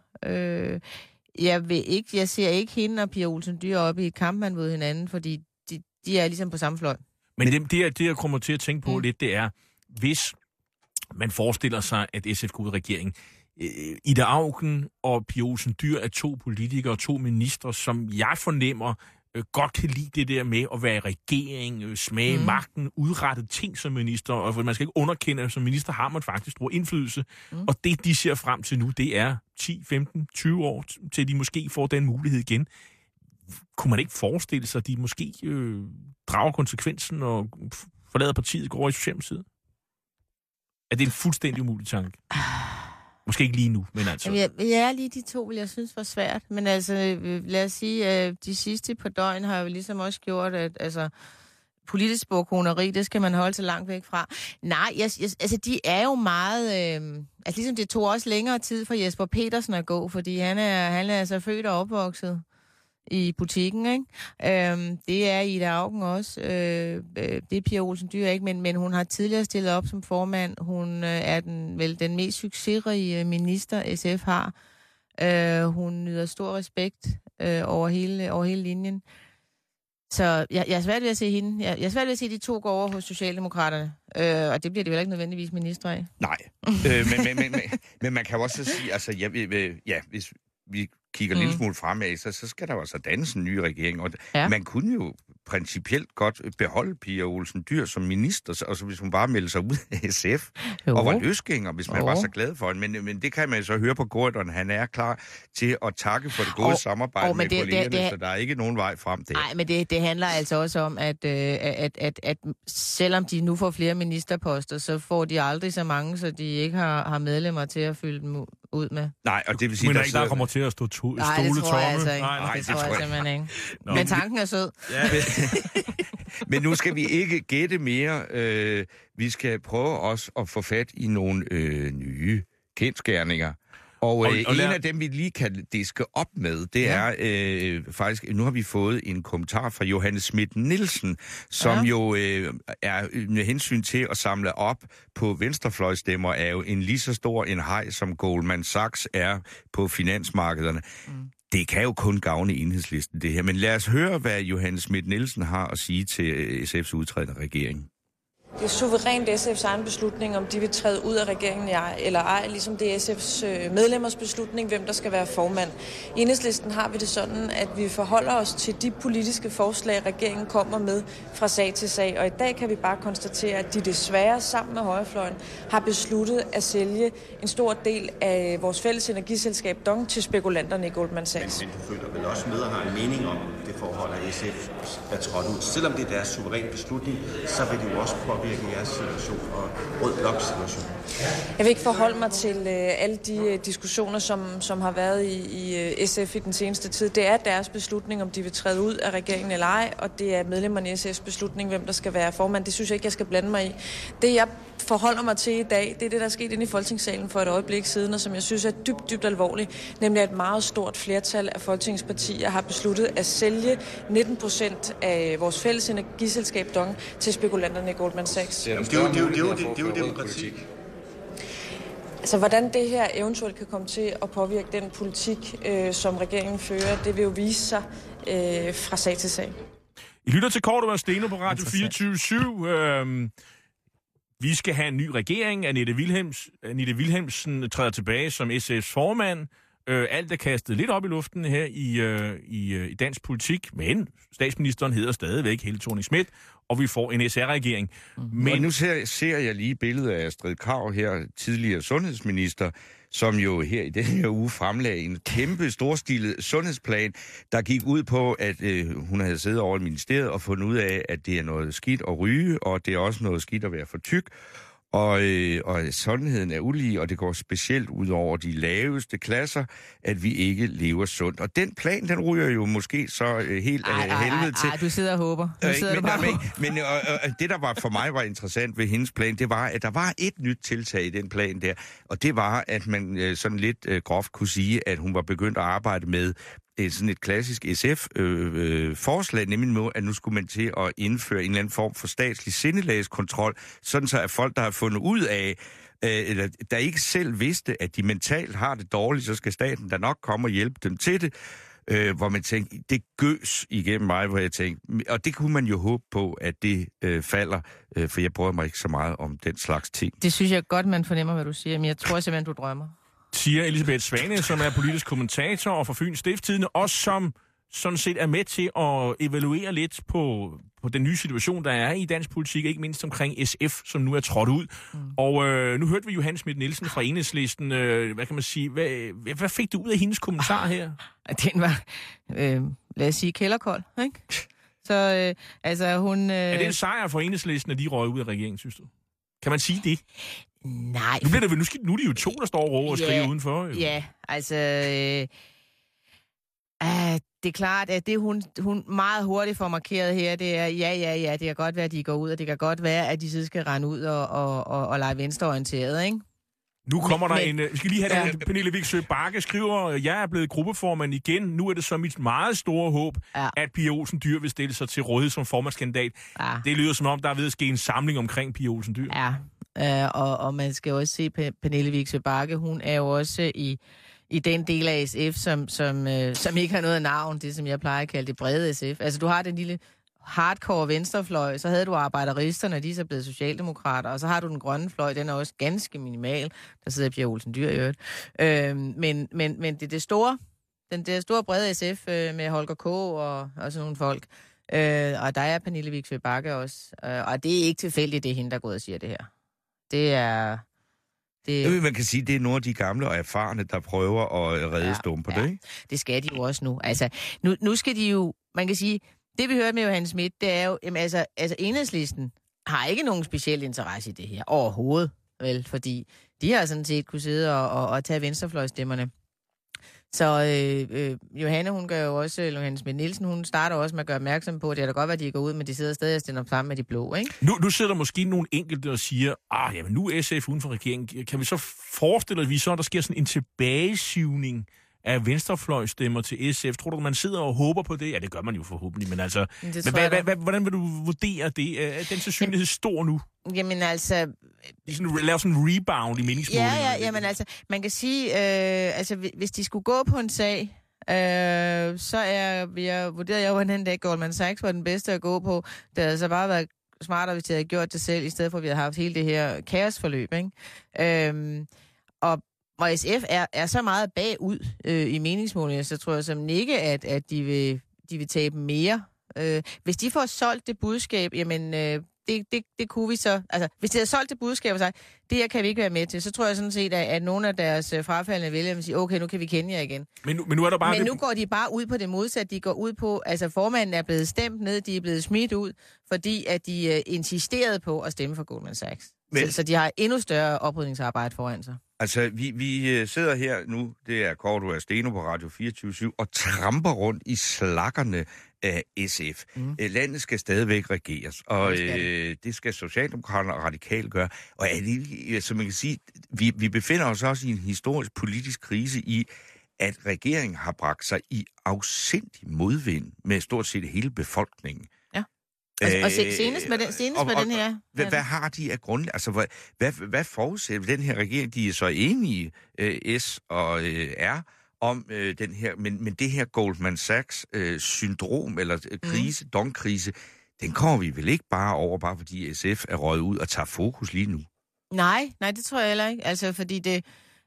Jeg ser ikke hende og Pia Olsen Dyhr op i et kampmand mod hinanden, fordi de er ligesom på samme fløj. Men det jeg kommer til at tænke på lidt, det er, hvis man forestiller sig, at SF går ud af regeringen. Ida Auken og Pia Olsen Dyhr er 2 politikere og 2 ministre, som jeg fornemmer godt kan lide det der med at være i regering, smage magten, udrette ting som minister, og man skal ikke underkende, at som minister har man faktisk stor indflydelse. Og det, de ser frem til nu, det er 10, 15, 20 år, til de måske får den mulighed igen. Kunne man ikke forestille sig, at de måske drager konsekvensen og forlader partiet, går over i Socialdemokratiet? Er det en fuldstændig umulig tanke? Måske ikke lige nu, men altså... Ja, lige de 2 vil jeg synes var svært. Men altså, lad os sige, at de sidste par døgn har jo ligesom også gjort, at altså, politisk bogkoneri, det skal man holde sig langt væk fra. Nej, altså de er jo meget... altså ligesom det tog også længere tid for Jesper Petersen at gå, fordi han er altså født og opvokset i butikken, ikke? Det er Ida Auken også. Det er Pia Olsen Dyhr ikke, men hun har tidligere stillet op som formand. Hun er den mest succesrige minister, SF har. Hun nyder stor respekt over hele linjen. Så jeg er svært ved at se hende. Jeg er svært ved at se de 2 gå over hos Socialdemokraterne. Og det bliver det vel ikke nødvendigvis ministre af. Nej. Men man kan jo også sige, altså, hvis vi kigger en lille smule fremad, så skal der jo altså dannes en ny regering. Og man kunne jo principielt godt beholde Pia Olsen Dyhr som minister, og så hvis hun bare meldte sig ud af SF og var løsgænger, hvis man var så glad for hende. Men det kan man så høre på Gordon. Han er klar til at takke for det gode samarbejde med kollegerne, så der er ikke nogen vej frem der. Nej, men det handler altså også om, at selvom de nu får flere ministerposter, så får de aldrig så mange, så de ikke har medlemmer til at fylde dem ud med. Nej, og det vil sige, men der kommer til at stå stole tomme. Nej, det tror jeg altså ikke. Nej, det tror jeg simpelthen ikke. Men tanken er sød. Ja. Men nu skal vi ikke gætte mere. Vi skal prøve også at få fat i nogle nye kendsgerninger. Og en af dem, vi lige kan diske op med, det er faktisk, nu har vi fået en kommentar fra Johannes Schmidt-Nielsen, som jo er med hensyn til at samle op på venstrefløjstemmer, er jo en lige så stor en haj, som Goldman Sachs er på finansmarkederne. Det kan jo kun gavne Enhedslisten, det her. Men lad os høre, hvad Johannes Schmidt-Nielsen har at sige til SF's udtrædende regering. Det er suverænt SF's egen beslutning, om de vil træde ud af regeringen eller ej, ligesom det er SF's medlemmers beslutning, hvem der skal være formand. I Enhedslisten har vi det sådan, at vi forholder os til de politiske forslag, regeringen kommer med fra sag til sag. Og i dag kan vi bare konstatere, at de desværre sammen med højrefløjen har besluttet at sælge en stor del af vores fælles energiselskab DONG til spekulanterne i Goldman Sachs. Men du føler vel også med at have en mening om det forhold, at SF er trådt ud. Selvom det er deres suveræne beslutning, så vil det jo også påvirke jeres situation og rød blok situation. Jeg vil ikke forholde mig til alle de diskussioner, som har været i SF i den seneste tid. Det er deres beslutning, om de vil træde ud af regeringen eller ej, og det er medlemmerne i SF's beslutning, hvem der skal være formand. Det synes jeg ikke, jeg skal blande mig i. Det, jeg forholder mig til i dag, det er det, der er sket inde i Folketingssalen for et øjeblik siden, og som jeg synes er dybt alvorligt, nemlig at et meget stort flertal af Folketingets partier har besluttet at sælge 19% af vores fælles energiselskab DONG til spekulanterne i Goldman Sachs. Det er jo demokrati. Altså, hvordan det her eventuelt kan komme til at påvirke den politik, som regeringen fører, det vil jo vise sig fra sag til sag. I lytter til Cordua & Steno på Radio 24/7. Vi skal have en ny regering. Annette Wilhelmsen træder tilbage som SF's formand. Alt er kastet lidt op i luften her i dansk politik, men statsministeren hedder stadigvæk Helle Thorning-Schmidt, og vi får en SR-regering. Men og nu ser jeg lige billedet af Astrid Krag her, tidligere sundhedsminister, som jo her i denne her uge fremlagde en kæmpe storstilet sundhedsplan, der gik ud på, at hun havde siddet over i ministeriet og fundet ud af, at det er noget skidt at ryge, og det er også noget skidt at være for tyk. Og sundheden er ulige, og det går specielt ud over de laveste klasser, at vi ikke lever sundt. Og den plan, den ryger jo måske så helt af helvede til. Du sidder og håber. Men det, der var for mig var interessant ved hendes plan, det var, at der var et nyt tiltag i den plan der, og det var, at man sådan lidt groft kunne sige, at hun var begyndt at arbejde med sådan et klassisk SF-forslag, nemlig at nu skulle man til at indføre en eller anden form for statslig sindelagskontrol, sådan så at folk, der har fundet ud af, eller der ikke selv vidste, at de mentalt har det dårligt, så skal staten da nok komme og hjælpe dem til det. Hvor man tænkte, det gøs igennem mig, hvor jeg tænkte, og det kunne man jo håbe på, at det falder, for jeg bryder mig ikke så meget om den slags ting. Det synes jeg godt, man fornemmer, hvad du siger, men jeg tror simpelthen, du drømmer. Siger Elisabeth Svane, som er politisk kommentator og for Fyns Stiftstidende, og som sådan set er med til at evaluere lidt på den nye situation, der er i dansk politik, ikke mindst omkring SF, som nu er trådt ud. Og nu hørte vi Johanne Schmidt-Nielsen fra Enhedslisten. Hvad kan man sige? Hvad fik du ud af hendes kommentar her? Den var, lad os sige, kælderkold, ikke? Så altså hun... Er det en sejr for Enhedslisten, at de røg ud af regeringen, synes du? Kan man sige det? Nej. Nu er det jo to, der står og råber og skriger udenfor. Jo. Ja, altså... det er klart, at det hun meget hurtigt får markeret her, det er, ja, det kan godt være, at de går ud, og det kan godt være, at de så skal rende ud og lege venstreorienteret, ikke? Nu kommer vi skal lige have det. Pernille Vigsø Bagge skriver, jeg er blevet gruppeformand igen. Nu er det så mit meget store håb, at Pia Olsen Dyhr vil stille sig til rådighed som formandskandidat. Ja. Det lyder som om, der er ved at ske en samling omkring Pia Olsen Dyhr. Ja, og man skal også se Pernille Vigsø Bagge. Hun er jo også i den del af SF, som ikke har noget navn, det som jeg plejer at kalde det brede SF. Altså, du har den lille hardcore venstrefløj, så havde du arbejderisterne, de er så blevet socialdemokrater, og så har du den grønne fløj, den er også ganske minimal. Der sidder Pia Olsen Dyhr i øvrigt. Men det er det store brede SF med Holger K. og sådan nogle folk. Og der er Pernille Vigsø Bagge også. Og det er ikke tilfældigt, det er hende, der går og siger det her. Det er... Man kan sige, at det er nogle af de gamle og erfarne, der prøver at redde Stump på det, ikke? Det skal de jo også nu. Altså, nu skal de jo... Man kan sige, det vi hørte med Johanne Schmidt, det er jo... Jamen, altså Enhedslisten har ikke nogen speciel interesse i det her overhovedet, vel? Fordi de har sådan set kunne sidde og tage venstrefløjstemmerne. Så Johanne, hun gør jo også, Johanne Schmidt-Nielsen, hun starter også med at gøre opmærksom på, at det er da godt være, at de går ud, men de sidder stadig og stiller sammen med de blå, ikke? Nu sidder der måske nogle enkelte og siger, jamen nu er SF uden for regeringen. Kan vi så forestille os, at der sker sådan en tilbagesivning af venstrefløjstemmer til SF? Tror du, man sidder og håber på det? Ja, det gør man jo forhåbentlig, men altså... Hvordan vil du vurdere det? Er den sandsynlighed stor nu? Jamen altså... Lave sådan en rebound i meningsmålingen. Ja, jamen altså, man kan sige, hvis de skulle gå på en sag, så vurderede jeg jo en dag, Goldman Sachs var den bedste at gå på. Det havde så bare været smartere, hvis de havde gjort det selv, i stedet for, at vi havde haft hele det her kaosforløb, ikke? Og SF er så meget bagud i meningsmålingen, så tror jeg som ikke, at de vil tabe mere. Hvis de får solgt det budskab, jamen... Det kunne vi så... Altså, hvis de havde solgt det budskab og sagt, det her kan vi ikke være med til, så tror jeg sådan set, at nogle af deres frafaldende vælgere vil sige, okay, nu kan vi kende jer igen. Men nu er der bare... Men nu går de bare ud på det modsatte. De går ud på... Altså, formanden er blevet stemt ned, de er blevet smidt ud, fordi at de insisterede på at stemme for Goldman Sachs. Så de har endnu større oprydningsarbejde foran sig. Altså, vi sidder her nu, det er Cordua Steno på Radio 24/7, og tramper rundt i slakkerne af SF. Landet skal stadigvæk regeres, og det skal Socialdemokraterne og Radikale gøre. Og som man kan sige, vi befinder os også i en historisk politisk krise i, at regeringen har bragt sig i afsindig modvind med stort set hele befolkningen. Og senest med den her... Hvad har de af grund? Altså, hvad forudsætter den her regering? De er så enige, S og R, om den her... Men det her Goldman Sachs-syndrom, eller krise, dongkrise, den kommer vi vel ikke bare over, bare fordi SF er røget ud og tager fokus lige nu? Nej, det tror jeg heller ikke. Altså, fordi det...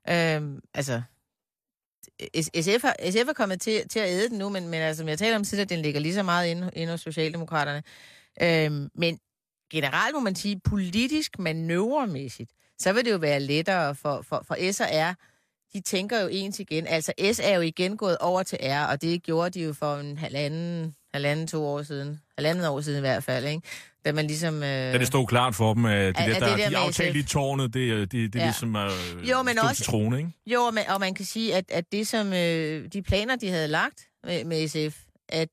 SF er kommet til at æde den nu, men altså, som jeg taler om, så den ligger lige så meget inde hos Socialdemokraterne. Men generelt må man sige, politisk manøvremæssigt, så vil det jo være lettere for S og R. De tænker jo ens igen. Altså S er jo igen gået over til R, og det gjorde de jo for en halvandet år siden i hvert fald, ikke? Da man ligesom... Da det stod klart for dem, at de aftalte i tårnet, det ligesom stod til trone, ikke? Jo, og man kan sige, at det som de planer, de havde lagt med SF, at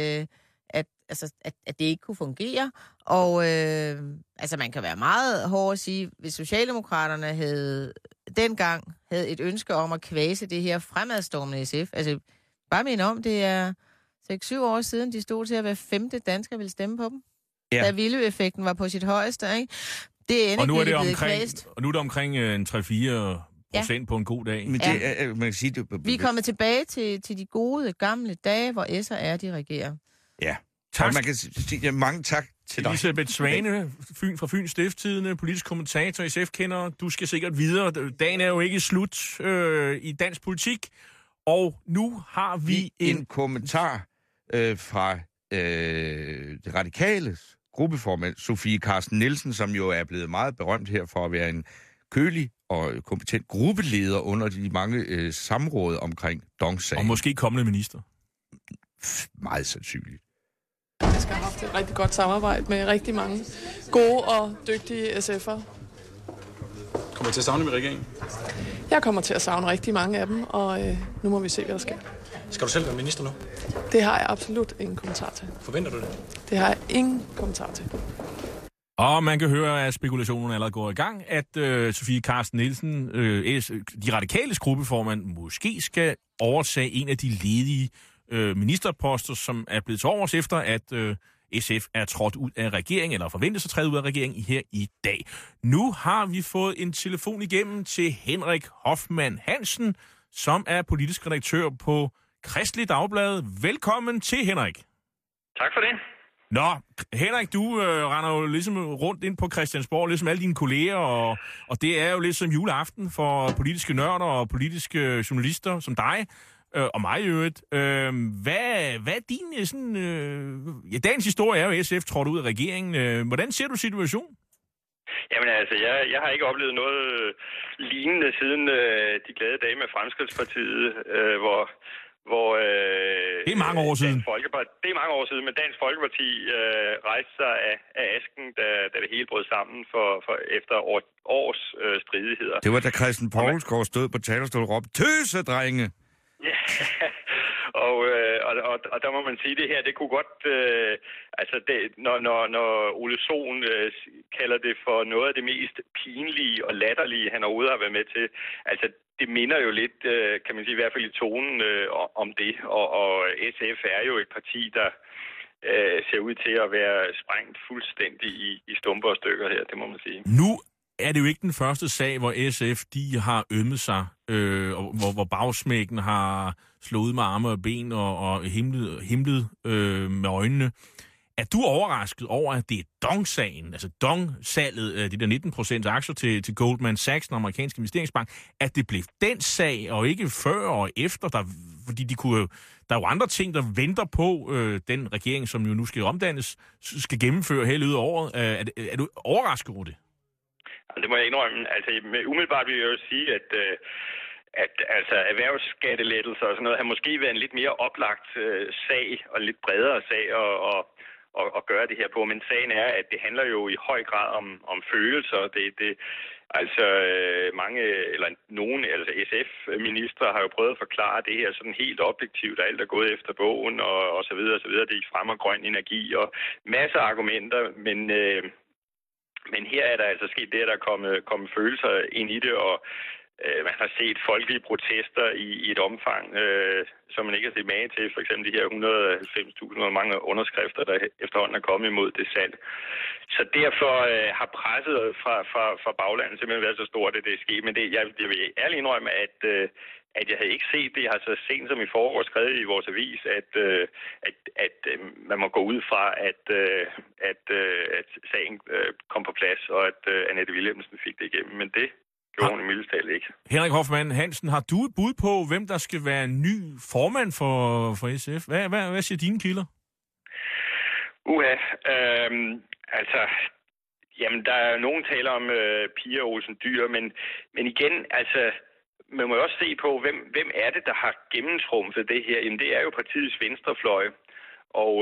det ikke kunne fungere. Og man kan være meget hård at sige, hvis Socialdemokraterne dengang havde et ønske om at kvæse det her fremadstormende SF, altså Bare minde om, det er 6-7 år siden, de stod til at hver 5. dansker ville stemme på dem. Ja. Da Villø-effekten var på sit højeste, ikke? Det er og nu er det omkring 3-4% på en god dag. Men det er, man kan sige, vi er kommet tilbage til de gode, gamle dage, hvor S og R de regerer. Ja. Tak. Og man kan sige mange tak til dig. Elisabeth Svane, fra Fyns Stiftstidende, politisk kommentator, SF-kender. Du skal sikkert videre. Dagen er jo ikke slut i dansk politik. Og nu har vi en kommentar fra det radikales gruppeformand, Sofie Carsten Nielsen, som jo er blevet meget berømt her for at være en kølig og kompetent gruppeleder under de mange samråd omkring DONG-sagen. Og måske kommende minister. Meget sandsynligt. Jeg skal have haft et rigtig godt samarbejde med rigtig mange gode og dygtige SF'ere. Kommer du til at savne dem i regeringen? Jeg kommer til at savne rigtig mange af dem, og nu må vi se, hvad der sker. Skal du selv være minister nu? Det har jeg absolut ingen kommentar til. Forventer du det? Det har jeg ingen kommentar til. Og man kan høre, at spekulationen allerede går i gang, at Sofie Carsten Nielsen, de radikales gruppeformand, måske skal overtage en af de ledige ministerposter, som er blevet til overs efter, at SF er trådt ud af regeringen, eller forventes at træde ud af regeringen her i dag. Nu har vi fået en telefon igennem til Henrik Hoffmann Hansen, som er politisk redaktør på Kristelig Dagblad. Velkommen til, Henrik. Tak for det. Nå, Henrik, du render jo ligesom rundt ind på Christiansborg, ligesom alle dine kolleger, og det er jo lidt som juleaften for politiske nørder og politiske journalister som dig, og mig i øvrigt. Hvad er din sådan... dagens historie er jo, SF trådte ud af regeringen. Hvordan ser du situationen? Jamen altså, jeg har ikke oplevet noget lignende siden de glade dage med Fremskridtspartiet, hvor det er mange år siden. Det er mange år siden, men Dansk Folkeparti rejste sig af asken, da det hele brød sammen efter års stridigheder. Det var da Christian Poulsgaard stod på talerstolen og råbte, tøsedrenge! Ja, og der må man sige, det her, det kunne godt, når Ole Sohn kalder det for noget af det mest pinlige og latterlige, han overhovedet har været med til, altså det minder jo lidt, kan man sige, i hvert fald i tonen om det, og SF er jo et parti, der ser ud til at være sprængt fuldstændig i stumper og stykker her, det må man sige. Nu er det jo ikke den første sag, hvor SF de har ømmet sig, hvor bagsmækken har slået med arme og ben og himlet med øjnene. Er du overrasket over, at det er DONG-sagen, altså DONG-salget, de der 19% aktier til Goldman Sachs, den amerikanske investeringsbank, at det blev den sag, og ikke før og efter, fordi der er jo andre ting, der venter på den regering, som jo nu skal omdannes, skal gennemføre hele året. Er du overrasket over det? Det må jeg indrømme. Altså, umiddelbart vil jeg jo sige, at altså erhvervsskattelettelser og sådan noget har måske været en lidt mere oplagt sag og en lidt bredere sag at gøre det her på. Men sagen er, at det handler jo i høj grad om følelser. Nogle SF-ministre har jo prøvet at forklare det her sådan helt objektivt, og alt er gået efter bogen og så videre og så videre. Det fremmer grøn energi og masser af argumenter, men her er der altså sket det, at der er kommet følelser ind i det, og man har set folkelige protester i et omfang, som man ikke har set mage til. For eksempel de her 190.000 og mange underskrifter, der efterhånden er kommet imod det salg. Så derfor har presset fra baglandet simpelthen været så stort, at det er sket. Men jeg vil ærligt indrømme, at jeg havde ikke set det. Jeg har så sent som i foråret skrevet i vores avis, at man må gå ud fra, at sagen kom på plads, og at Annette Wilhelmsen fik det igennem. Men det gjorde hun i mildest talt ikke. Henrik Hoffmann Hansen, har du et bud på, hvem der skal være en ny formand for SF? Hvad siger dine kilder? Jamen, der er nogen taler om Pia Olsen Dyhr, men igen, altså, man må jo også se på, hvem er det, der har gennemtrumfet det her? Jamen, det er jo partiets venstrefløj. Og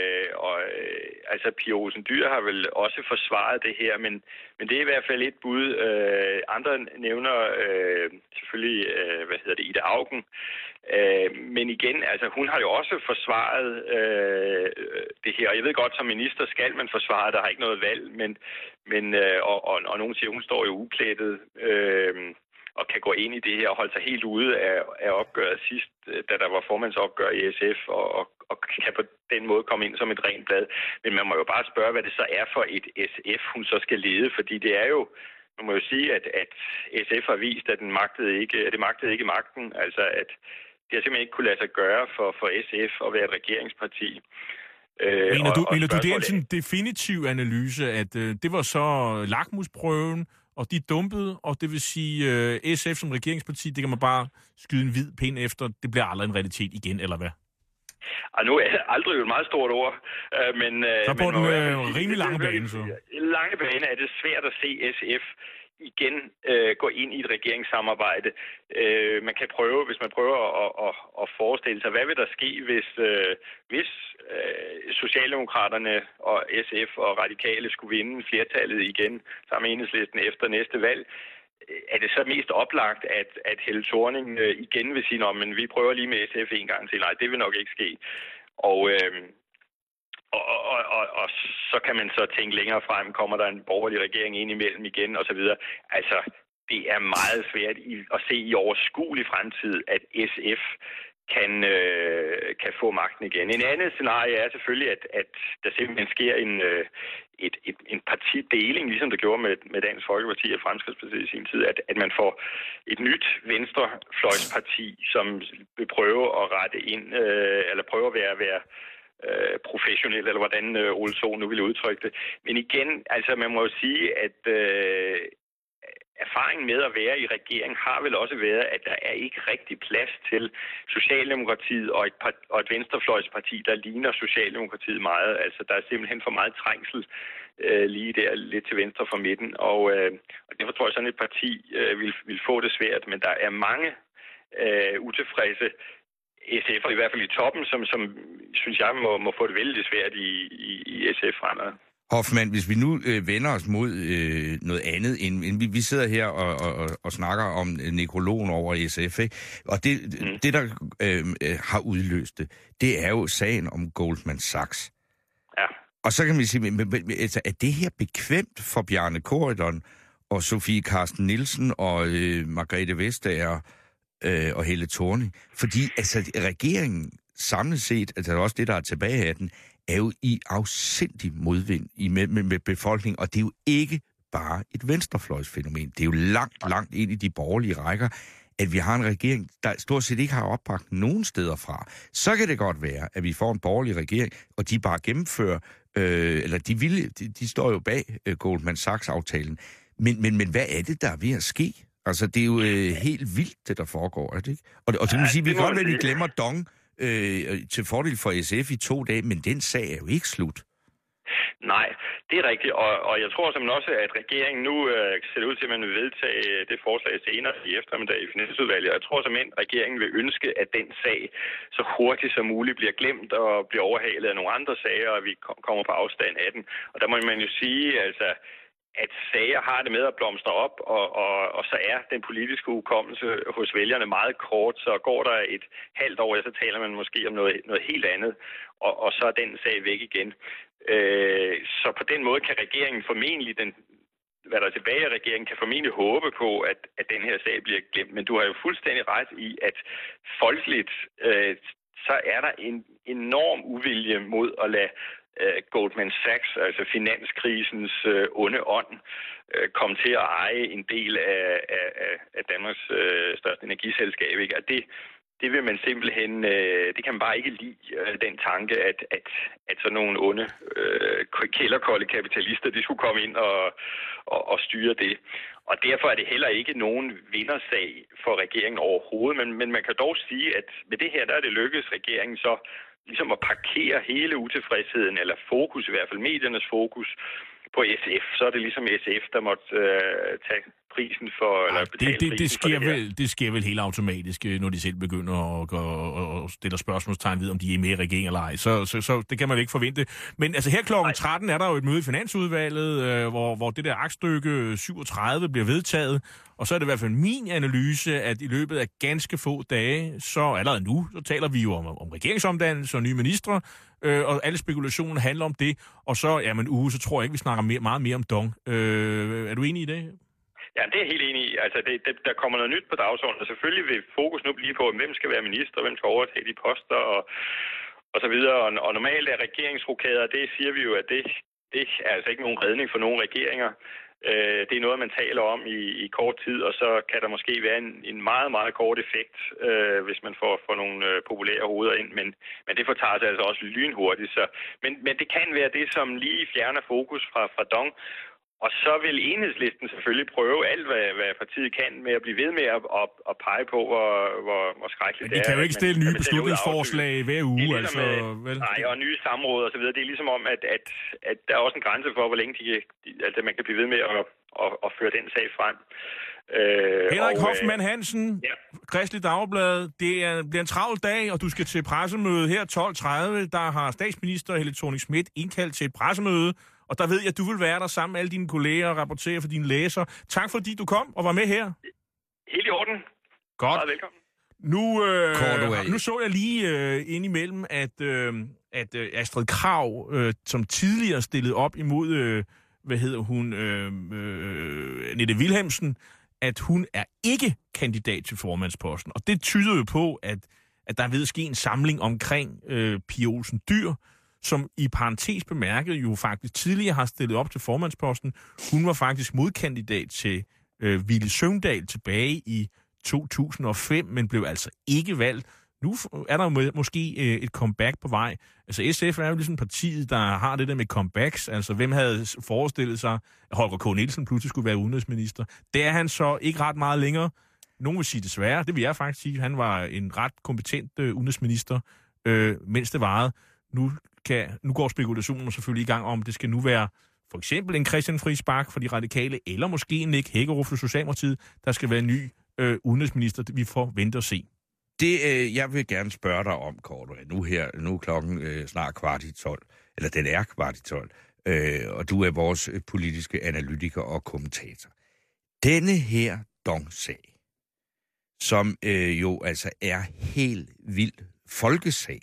Pia Olsen Dyhr har vel også forsvaret det her, men det er i hvert fald et bud. Andre nævner selvfølgelig, Ida Auken. Men igen, altså hun har jo også forsvaret det her. Og jeg ved godt, som minister skal man forsvare, der har ikke noget valg, og nogen siger, hun står jo uplettet. og kan gå ind i det her og holde sig helt ude af opgøret sidst, da der var formandsopgør i SF, og kan på den måde komme ind som et rent blad. Men man må jo bare spørge, hvad det så er for et SF, hun så skal lede, fordi det er jo, man må jo sige, at SF har vist, at det magtede ikke magten, altså at det har simpelthen ikke kunne lade sig gøre for SF at være et regeringsparti. Mener du, det er en sådan definitiv analyse, at det var så lakmusprøven, og de dumpede, og det vil sige SF som regeringsparti, det kan man bare skyde en hvid pind efter, det bliver aldrig en realitet igen, eller hvad? Nu er det aldrig et meget stort ord, men... Så på den rimelig lange bane, så? Lange bane er det svært at se SF igen gå ind i et regeringssamarbejde. Man kan prøve, hvis man prøver at forestille sig, hvad vil der ske, hvis Socialdemokraterne og SF og Radikale skulle vinde flertallet igen sammen med Enhedslisten efter næste valg? Er det så mest oplagt, at Helle Thorning igen vil sige, men vi prøver lige med SF en gang til? Nej, det vil nok ikke ske. Og så kan man så tænke længere frem, kommer der en borgerlig regering ind imellem igen, og så videre. Altså, det er meget svært at se i overskuelig fremtid, at SF kan få magten igen. En anden scenarie er selvfølgelig, at der simpelthen sker en partideling, ligesom der gjorde med Dansk Folkeparti og Fremskridtspartiet i sin tid, at man får et nyt venstrefløjsparti, som vil prøve at rette ind, eller prøve at være professionel, eller hvordan Ole Sohn nu ville udtrykke det. Men igen, altså man må jo sige, at erfaringen med at være i regeringen har vel også været, at der er ikke rigtig plads til Socialdemokratiet og et venstrefløjsparti, der ligner Socialdemokratiet meget. Altså der er simpelthen for meget trængsel lige der lidt til venstre for midten, og derfor tror jeg, sådan et parti vil få det svært, men der er mange utilfredse SF'er, i hvert fald i toppen, som synes jeg må få det vældig svært i SF fremad. Hoffmann, hvis vi nu vender os mod noget andet, end vi sidder her og snakker om nekrologen over SF, ikke? Og det der har udløst det er jo sagen om Goldman Sachs. Ja. Og så kan man sige, altså, er det her bekvemt for Bjarne Corydon og Sofie Carsten Nielsen og Margrethe Vestager og Helle Thorning? Fordi altså, regeringen samlet set, altså også det, der er tilbage af den, er jo i afsindig modvind med befolkningen, og det er jo ikke bare et venstrefløjsfænomen. Det er jo langt ind i de borgerlige rækker, at vi har en regering, der stort set ikke har opbragt nogen steder fra. Så kan det godt være, at vi får en borgerlig regering, og de bare gennemfører, eller de står jo bag Goldman Sachs-aftalen. Men hvad er det, der er ved at ske? Altså, det er jo helt vildt, det der foregår, er det ikke? Og så kan man sige, vi kan godt være, at vi glemmer Dong til fordel for SF i 2 dage, men den sag er jo ikke slut. Nej, det er rigtigt, og jeg tror simpelthen også, at regeringen nu ser ud til, at man vil vedtage det forslag senere i eftermiddag i Finansudvalget, og jeg tror simpelthen, at regeringen vil ønske, at den sag så hurtigt som muligt bliver glemt og bliver overhalet af nogle andre sager, og vi kommer på afstand af den. Og der må man jo sige, altså, at sager har det med at blomstre op, og så er den politiske hukommelse hos vælgerne meget kort, så går der et halvt år, så taler man måske om noget helt andet, og så er den sag væk igen. Så på den måde kan regeringen formentlig, hvad der er tilbage af regeringen, kan formentlig håbe på, at den her sag bliver glemt. Men du har jo fuldstændig ret i, at folkeligt, så er der en enorm uvilje mod at lade Goldman Sachs, altså finanskrisens onde ånd, kom til at eje en del af Danmarks største energiselskab. Ikke? Og det vil man simpelthen, det kan man bare ikke lide, den tanke, at sådan nogle onde kælderkolde kapitalister, de skulle komme ind og styre det. Og derfor er det heller ikke nogen vindersag for regeringen overhovedet, men man kan dog sige, at med det her, der er det lykkedes regeringen så ligesom at parkere hele utilfredsheden, eller fokus, i hvert fald mediernes fokus, på SF. Så er det ligesom SF, der måtte tage prisen for, eller betale prisen for det. Det sker vel helt automatisk, når de selv begynder at stille spørgsmålstegn ved, om de er med i regeringen eller ej. Så det kan man ikke forvente. Men altså her klokken 13 er der jo et møde i Finansudvalget, hvor det der aktstykke 37 bliver vedtaget. Og så er det i hvert fald min analyse, at i løbet af ganske få dage, så allerede nu, så taler vi jo om regeringsomdannelse og nye ministre, og alle spekulationer handler om det. Og så, så tror jeg ikke, vi snakker meget mere om Dong. Er du enig i det? Ja, det er jeg helt enig i. Altså, der kommer noget nyt på dagsordenen, og selvfølgelig vil fokus nu blive på, hvem skal være minister, hvem skal overtage de poster, og så videre. Og normalt er regeringsrokader, det siger vi jo, at det er altså ikke nogen redning for nogen regeringer. Det er noget, man taler om i kort tid, og så kan der måske være en meget, meget kort effekt, hvis man får nogle populære hoveder ind. Men det fortager sig altså også lynhurtigt. Men det kan være det, som lige fjerner fokus fra DONG. Og så vil Enhedslisten selvfølgelig prøve alt, hvad partiet kan med at blive ved med at pege på, hvor skrækkeligt det er. Vi kan jo ikke stille nye beslutningsforslag hver uge, ligesom, vel? Nej, og nye samråd og så videre. Det er ligesom om, at der er også en grænse for, hvor længe man kan blive ved med at føre den sag frem. Henrik Hoffmann Hansen, ja. Kristelig Dagblad. Det bliver en travl dag, og du skal til pressemøde her 12.30. Der har statsminister Helle Thorning-Schmidt indkaldt til et pressemøde. Og der ved jeg, at du vil være der sammen med alle dine kolleger og rapportere for dine læsere. Tak fordi du kom og var med her. Helt i orden. Godt. Meget velkommen. Nu så jeg lige indimellem, at Astrid Krag, som tidligere stillede op imod, Annette Wilhelmsen, at hun er ikke kandidat til formandsposten. Og det tyder jo på, at der er ved at ske en samling omkring Pia Olsen Dyhr, som i parentes bemærket jo faktisk tidligere har stillet op til formandsposten. Hun var faktisk modkandidat til Villy Søvndal tilbage i 2005, men blev altså ikke valgt. Nu er der måske et comeback på vej. Altså SF er jo ligesom partiet, der har det der med comebacks. Altså hvem havde forestillet sig, at Holger K. Nielsen pludselig skulle være udenrigsminister? Det er han så ikke ret meget længere. Nogen vil sige desværre. Det vil jeg faktisk sige. Han var en ret kompetent udenrigsminister, mens det varede. Nu går spekulationen selvfølgelig i gang om, det skal nu være for eksempel en Christian Friis Bach for de radikale, eller måske en Nick Hækkerup for Socialdemokratiet, der skal være en ny udenrigsminister. Vi får vente og se. Det, jeg vil gerne spørge dig om, Cordua. Nu er klokken snart 11:15, eller den er 11:15, og du er vores politiske analytiker og kommentator. Denne her DONG-sag, som jo altså er helt vild folkesag,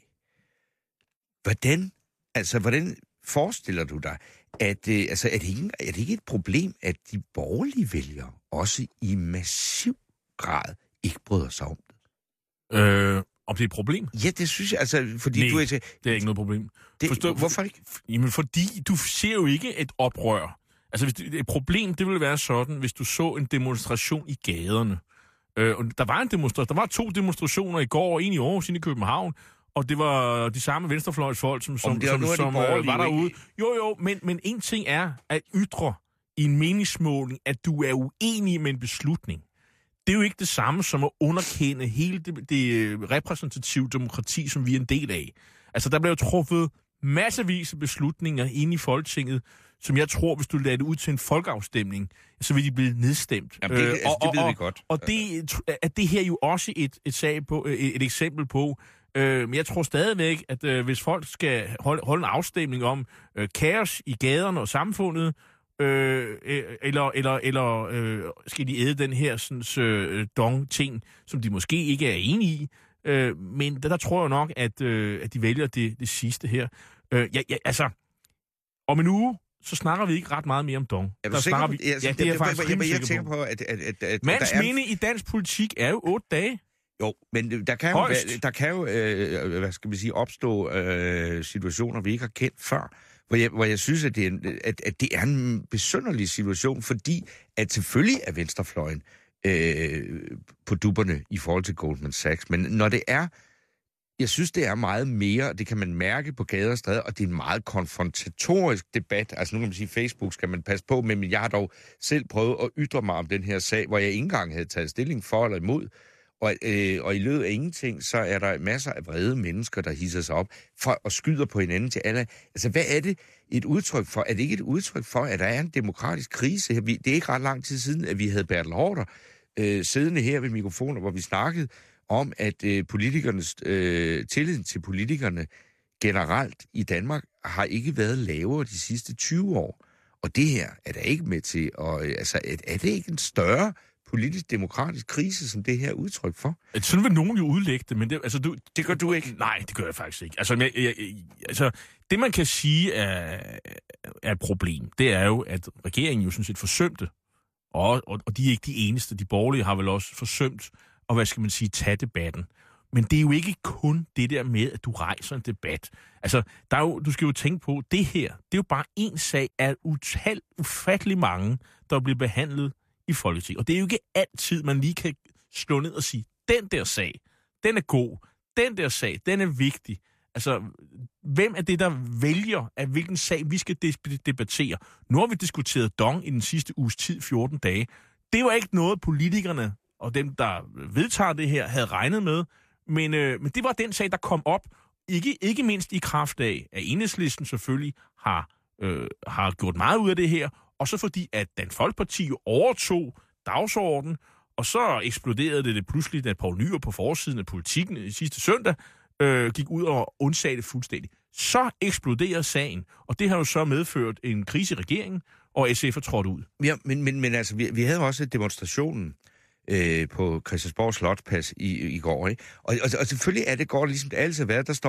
Hvordan forestiller du dig, at er det ikke et problem, at de borgerlige vælgere også i massiv grad ikke bryder sig om det? Om det er et problem? Ja, det synes jeg, fordi nej, du er... det er ikke noget problem. Hvorfor ikke? Jamen, fordi du ser jo ikke et oprør. Altså, hvis et problem, det ville være sådan, hvis du så en demonstration i gaderne. Der var 2 demonstrationer i går, en i Aarhus, en i København, og det var de samme venstrefløjsfolk, som var derude. Jo, men en ting er at ytre i en meningsmåling, at du er uenig med en beslutning. Det er jo ikke det samme som at underkende hele det repræsentative demokrati, som vi er en del af. Altså, der bliver jo truffet massevis af beslutninger inde i Folketinget, som jeg tror, hvis du lader det ud til en folkeafstemning, så vil de blive nedstemt. Jamen, det ved vi godt. Og det her jo også et eksempel på. Men jeg tror stadigvæk, at hvis folk skal holde en afstemning om kaos i gaderne og samfundet, eller skal de æde den her dong-ting, som de måske ikke er enige i. Men der tror jeg nok, at de vælger det sidste her. Om en uge, så snakker vi ikke ret meget mere om dong. Jeg tænker på, at mands minde i dansk politik er jo 8 dage. Jo, men der kan jo opstå situationer, vi ikke har kendt før, hvor jeg synes, at det er en besynderlig situation, fordi at selvfølgelig er venstrefløjen på dupperne i forhold til Goldman Sachs, men når det er, jeg synes, det er meget mere, det kan man mærke på gader og stræder, og det er en meget konfrontatorisk debat. Altså nu kan man sige, Facebook skal man passe på med, men jeg har dog selv prøvet at ytre mig om den her sag, hvor jeg ikke engang havde taget stilling for eller imod. Og i løbet af ingenting, så er der masser af vrede mennesker, der hisser sig op og skyder på hinanden til alle. Altså, hvad er det et udtryk for? Er det ikke et udtryk for, at der er en demokratisk krise? Det er ikke ret lang tid siden, at vi havde Bertel Haarder siddende her ved mikrofoner, hvor vi snakkede om, at politikernes tilliden til politikerne generelt i Danmark har ikke været lavere de sidste 20 år. Og det her er der ikke med til er det ikke en større politisk-demokratisk krise, som det her udtryk for? Sådan vil nogen jo udlægge det, men det gør du ikke? Nej, det gør jeg faktisk ikke. Det man kan sige er et problem, det er jo, at regeringen jo sådan set forsømte Og de er ikke de eneste. De borgerlige har vel også forsømt at, tage debatten. Men det er jo ikke kun det der med, at du rejser en debat. Altså, du skal jo tænke på, det her, det er jo bare en sag af ufattelig mange, der bliver behandlet i Folketinget. Og det er jo ikke altid, man lige kan slå ned og sige, den der sag, den er god, den der sag, den er vigtig. Altså, hvem er det, der vælger, af hvilken sag vi skal debattere? Nu har vi diskuteret DONG i den sidste uges tid, 14 dage. Det var ikke noget, politikerne og dem, der vedtager det her, havde regnet med. Men det var den sag, der kom op, ikke mindst i kraft af, at Enhedslisten selvfølgelig har gjort meget ud af det her, og så fordi, at Dansk Folkeparti overtog dagsordenen, og så eksploderede det pludselig, da Poul Nyrup på forsiden af Politikken i sidste søndag gik ud og undsagde det fuldstændig. Så eksploderede sagen, og det har jo så medført en krise i regeringen, og SF er trådt ud. Ja, men altså, vi havde også demonstrationen på Christiansborg Slotsplads i går, ikke? Og selvfølgelig går det ligesom det altid været. Der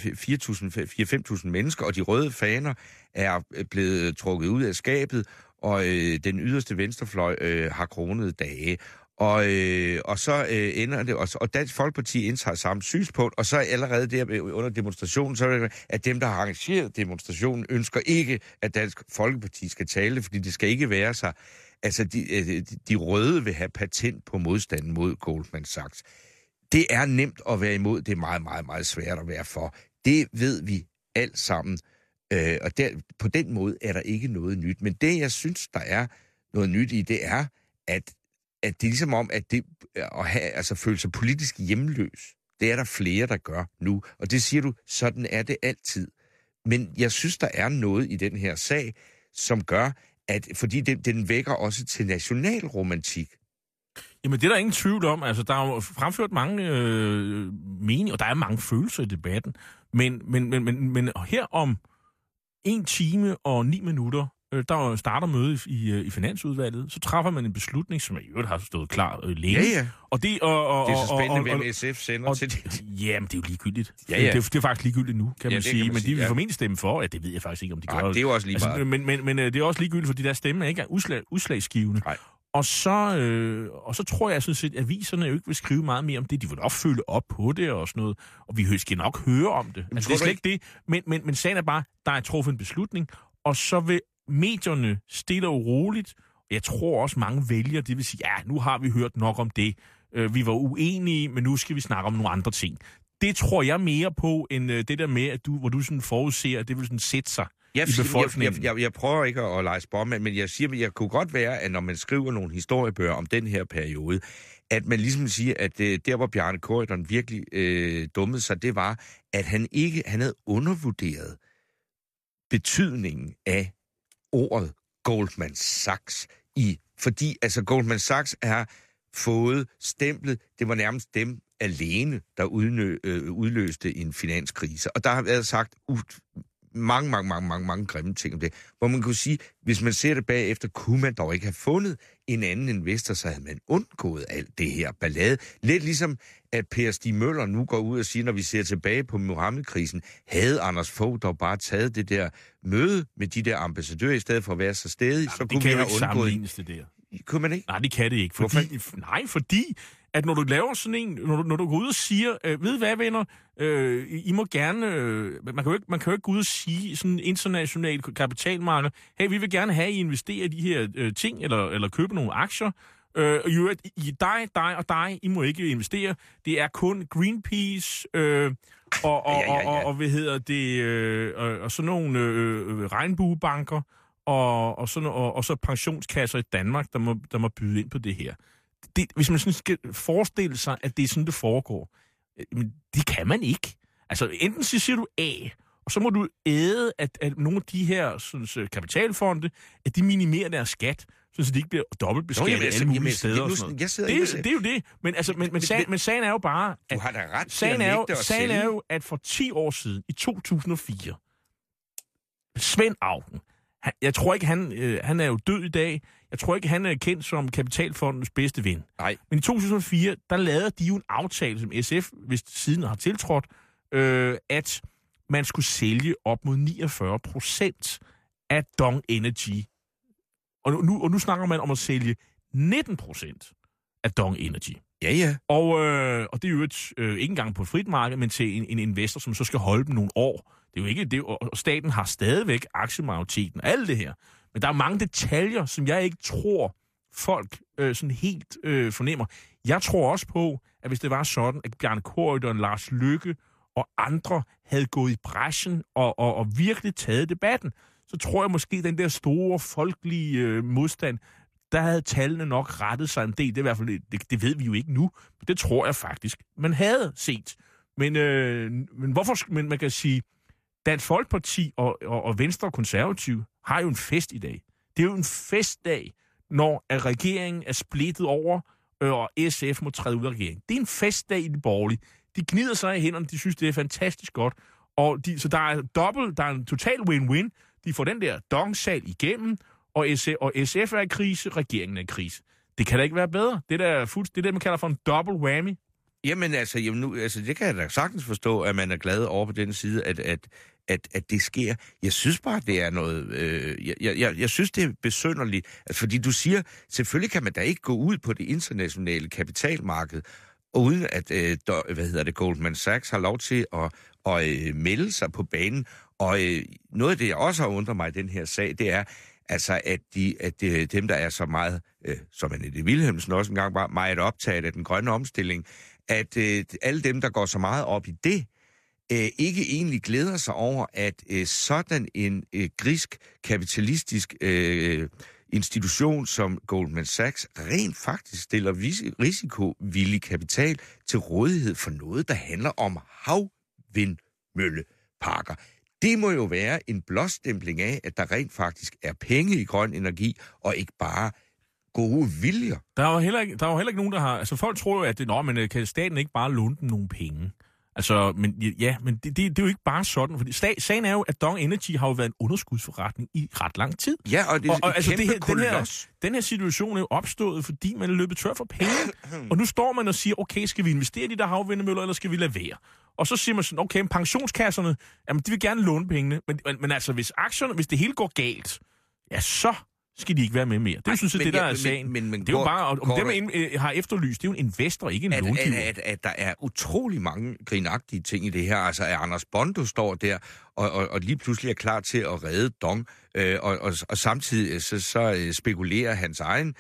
står 4-5.000 mennesker, og de røde faner er blevet trukket ud af skabet, og den yderste venstrefløj har kronede dage. Og så ender det, og Dansk Folkeparti indtager samme synspunkt, og så allerede der under demonstrationen, så er det, at dem, der har arrangeret demonstrationen, ønsker ikke, at Dansk Folkeparti skal tale, fordi det skal ikke være sig. Altså, de røde vil have patent på modstanden mod Goldman Sachs. Det er nemt at være imod, det er meget, meget, meget svært at være for. Det ved vi alt sammen, og på den måde er der ikke noget nyt. Men det, jeg synes, der er noget nyt i, det er, at det er ligesom om, at det at føle sig politisk hjemløs, det er der flere, der gør nu. Og det siger du, sådan er det altid. Men jeg synes, der er noget i den her sag, som gør, fordi den vækker også til nationalromantik. Jamen, det er der ingen tvivl om. Altså, der er jo fremført mange meninger, og der er mange følelser i debatten. Men her om 1 time og 9 minutter, der starter mødet i Finansudvalget, så træffer man en beslutning, som i øvrigt har stået klar længe. Ja. Og det er så spændende, hvem SF sender til det. Jamen, det er jo ligegyldigt. Ja. Det er faktisk ligegyldigt nu, kan man sige. Men de vil formentlig stemme for. Ja, det ved jeg faktisk ikke, om de gør. Det er jo også lige meget. Men det er også ligegyldigt, fordi der stemme ikke er udslagsgivende. Nej. Og så tror jeg sådan set, at aviserne jo ikke vil skrive meget mere om det. De vil nok følge op på det og sådan noget. Og vi skal nok høre om det. Altså, det er slet ikke det. Men sagen er bare, der er truffet en beslutning, og så vil medierne stille og roligt. Jeg tror også, mange vælger, det vil sige, ja, nu har vi hørt nok om det. Vi var uenige, men nu skal vi snakke om nogle andre ting. Det tror jeg mere på, end det der med, at hvor du sådan forudser, at det vil sådan sætte sig i befolkningen. Jeg prøver ikke at lege spormand, men jeg siger, at jeg kunne godt være, at når man skriver nogle historiebøger om den her periode, at man ligesom siger, at der, hvor Bjarne Corydon virkelig dummede sig, det var, at han havde undervurderet betydningen af ordet Goldman Sachs fordi altså Goldman Sachs har fået stemplet, det var nærmest dem alene, der udløste en finanskrise. Og der har været sagt mange grimme ting om det, hvor man kunne sige, hvis man ser det bagefter, kunne man dog ikke have fundet en anden investor, så havde man undgået alt det her ballade. Lidt ligesom, at Per Stig Møller nu går ud og siger, når vi ser tilbage på Muhammed-krisen, havde Anders Fogh dog bare taget det der møde med de der ambassadører, i stedet for at være så stedig, så kunne vi have undgået. Det der. Kunne man ikke? Nej, det kan det ikke. Fordi at når du laver sådan en, når du går ud og siger, ved hvad, venner, I må gerne, man kan jo ikke gå ud og sige sådan en international kapitalmarked, hey, vi vil gerne have, at I investerer i de her ting, eller købe nogle aktier, dig og dig, I må ikke investere. Det er kun Greenpeace, og hvad hedder det, og sådan nogle regnbuebanker, og så pensionskasser i Danmark, der må byde ind på det her. Hvis man sådan skal forestille sig, at det er sådan, det foregår, men det kan man ikke. Altså, enten så siger du A, og så må du æde, at nogle af de her sådan, kapitalfonde, at de minimerer deres skat, så de ikke bliver dobbeltbeskattet alle mulige steder. Det er jo det. Men sagen er jo bare, at du har da ret sagen er jo, at for 10 år siden, i 2004, Svend Auken, jeg tror ikke, han er jo død i dag. Jeg tror ikke, han er kendt som Kapitalfondens bedste ven. Nej. Men i 2004, der lavede de jo en aftale, som SF, hvis siden har tiltrådt, at man skulle sælge op mod 49% af DONG Energy. Og nu snakker man om at sælge 19% af Dong Energy. Ja, ja. Og det er jo ikke engang på et frit marked, men til en investor, som så skal holde dem nogle år. Det er jo ikke, og staten har stadigvæk aktiemajoriteten og alt det her. Men der er mange detaljer, som jeg ikke tror, folk sådan helt fornemmer. Jeg tror også på, at hvis det var sådan, at Bjarne Corydon, Lars Løkke og andre havde gået i brechen og virkelig taget debatten, så tror jeg måske, den der store folkelige modstand, der havde tallene nok rettet sig en del. Det er i hvert fald, det ved vi jo ikke nu, men det tror jeg faktisk, man havde set. Men hvorfor, men man kan sige, Dansk Folkeparti og Venstre og Konservative har jo en fest i dag. Det er jo en festdag, når regeringen er splittet over, og SF må træde ud af regeringen. Det er en festdag i de borgerlige. De gnider sig i hænderne, de synes, det er fantastisk godt. Så der er en total win-win. De får den der Dong-sag igennem, og SF er i krise, regeringen er i krise. Det kan da ikke være bedre. Det er det, man kalder for en double whammy. Jamen altså, det kan jeg da sagtens forstå, at man er glad over på den side, at det sker. Jeg synes bare, det er noget... Jeg synes, det er besynderligt. Altså, fordi du siger, selvfølgelig kan man da ikke gå ud på det internationale kapitalmarked, uden at Goldman Sachs har lov til at melde sig på banen. Og noget af det, jeg også har undret mig i den her sag, det er, altså, at dem, der er så meget, som Annette Wilhelmsen også engang var, meget optaget af den grønne omstilling, at alle dem, der går så meget op i det, ikke egentlig glæder sig over, at sådan en grisk kapitalistisk institution som Goldman Sachs rent faktisk stiller risikovillig kapital til rådighed for noget, der handler om havvindmølleparker. Det må jo være en blåstempling af, at der rent faktisk er penge i grøn energi, og ikke bare gode viljer. Der er jo heller ikke nogen, der har... Altså, folk tror jo, at kan staten ikke bare låne dem nogle penge? Altså, men det er jo ikke bare sådan, fordi sagen er jo, at Dong Energy har jo været en underskudsforretning i ret lang tid. Ja, og det er altså, den her situation er jo opstået, fordi man er løbet tør for penge. Og nu står man og siger, okay, skal vi investere i de der havvindmøller, eller skal vi lade være? Og så siger man sådan, okay, pensionskasserne, jamen, de vil gerne låne pengene, men altså, hvis det hele går galt, ja, så skal de ikke være med mere. Det synes jeg, det der er sagen. Det er jo bare, om dem har efterlyst, det er jo en investor, ikke en långiver. At der er utrolig mange grinagtige ting i det her. Altså, at Anders Bondo står der og lige pludselig er klar til at redde Dong, og samtidig så spekulerer hans egen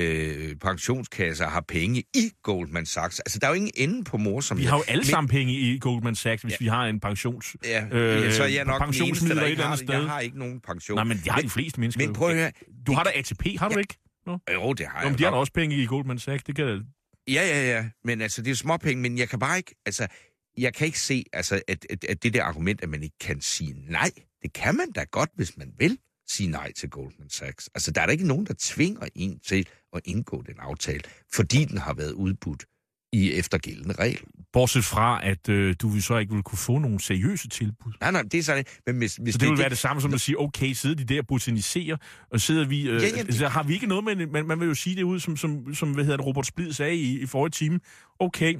pensionskasse har penge i Goldman Sachs. Altså, der er jo ingen ende på morsomhed. Vi har jo alle sammen penge i Goldman Sachs, hvis vi har en pensions... så er jeg nok den eneste, der ikke har. Jeg har ikke nogen pension. Nej, men de har de fleste mennesker. Men prøv at høre... Du har da ATP, har du ikke? Jo, det har jeg. Jamen, de har da også penge i Goldman Sachs, det kan... Ja. Men altså, det er småpenge, men jeg kan bare ikke... Altså, jeg kan ikke se, altså, at det der argument, at man ikke kan sige nej. Det kan man da godt, hvis man vil sige nej til Goldman Sachs. Altså, der er da ikke nogen, der tvinger en til at indgå den aftale, fordi den har været udbudt i eftergældende regel. Bortset fra, at du så ikke vil kunne få nogle seriøse tilbud. Nej, det er sådan. Men hvis så det vil være det samme som at sige, okay, sidder de der og botaniserer, og sidder vi... så har vi ikke noget med... Man vil jo sige det ud, som Robert Splid sagde i forrige time. Okay,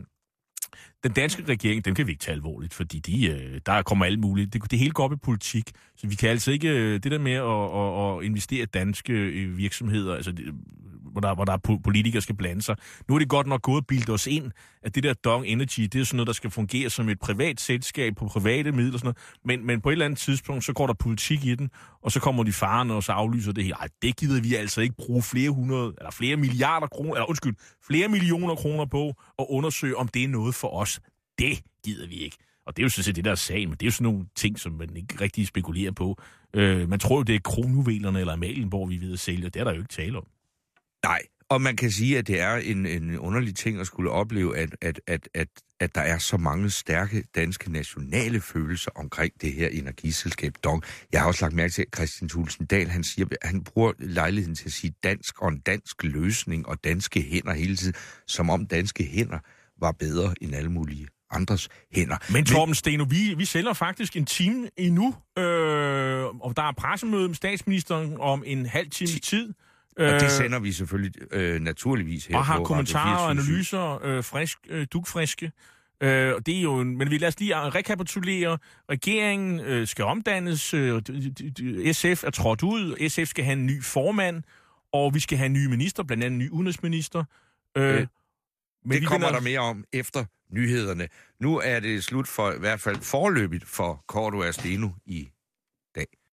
den danske regering, den kan vi ikke tage alvorligt, fordi der kommer alt muligt. Det hele går op i politik, så vi kan altså ikke... Det der med at investere i danske virksomheder, altså... Hvor der politikere skal blande sig. Nu er det godt nok gået og bildet os ind, at det der Dong Energy, det er sådan noget, der skal fungere som et privat selskab på private midler og sådan noget. Men på et eller andet tidspunkt, så går der politik i den, og så kommer de farerne, og så aflyser det hele. Ej, det gider vi altså ikke bruge flere millioner kroner på at undersøge, om det er noget for os. Det gider vi ikke. Og det er jo sådan set det der er sagen, men det er jo sådan nogle ting, som man ikke rigtig spekulerer på. Man tror jo, det er kronjuvelerne eller Amalienborg, vi ved at sælge. Det er der jo ikke tale om. Nej, og man kan sige, at det er en underlig ting at skulle opleve, at der er så mange stærke danske nationale følelser omkring det her energiselskab Dong. Jeg har også lagt mærke til, at Christian Thulesen Dahl, han bruger lejligheden til at sige dansk og en dansk løsning og danske hænder hele tiden, som om danske hænder var bedre end alle mulige andres hænder. Men Torben Steno, vi sælger faktisk en time endnu, og der er pressemøde med statsministeren om en halv times tid. Og det sender vi selvfølgelig naturligvis her. Og har kommentarer og analyser dugfriske. Det er jo men vi lader os lige rekapitulere. Regeringen skal omdannes. SF er trådt ud. SF skal have en ny formand. og vi skal have nye minister, blandt andet en ny udenrigsminister. Men det kommer der mere om efter nyhederne. Nu er det slut for i hvert fald foreløbigt for Cordua og Steno i dag.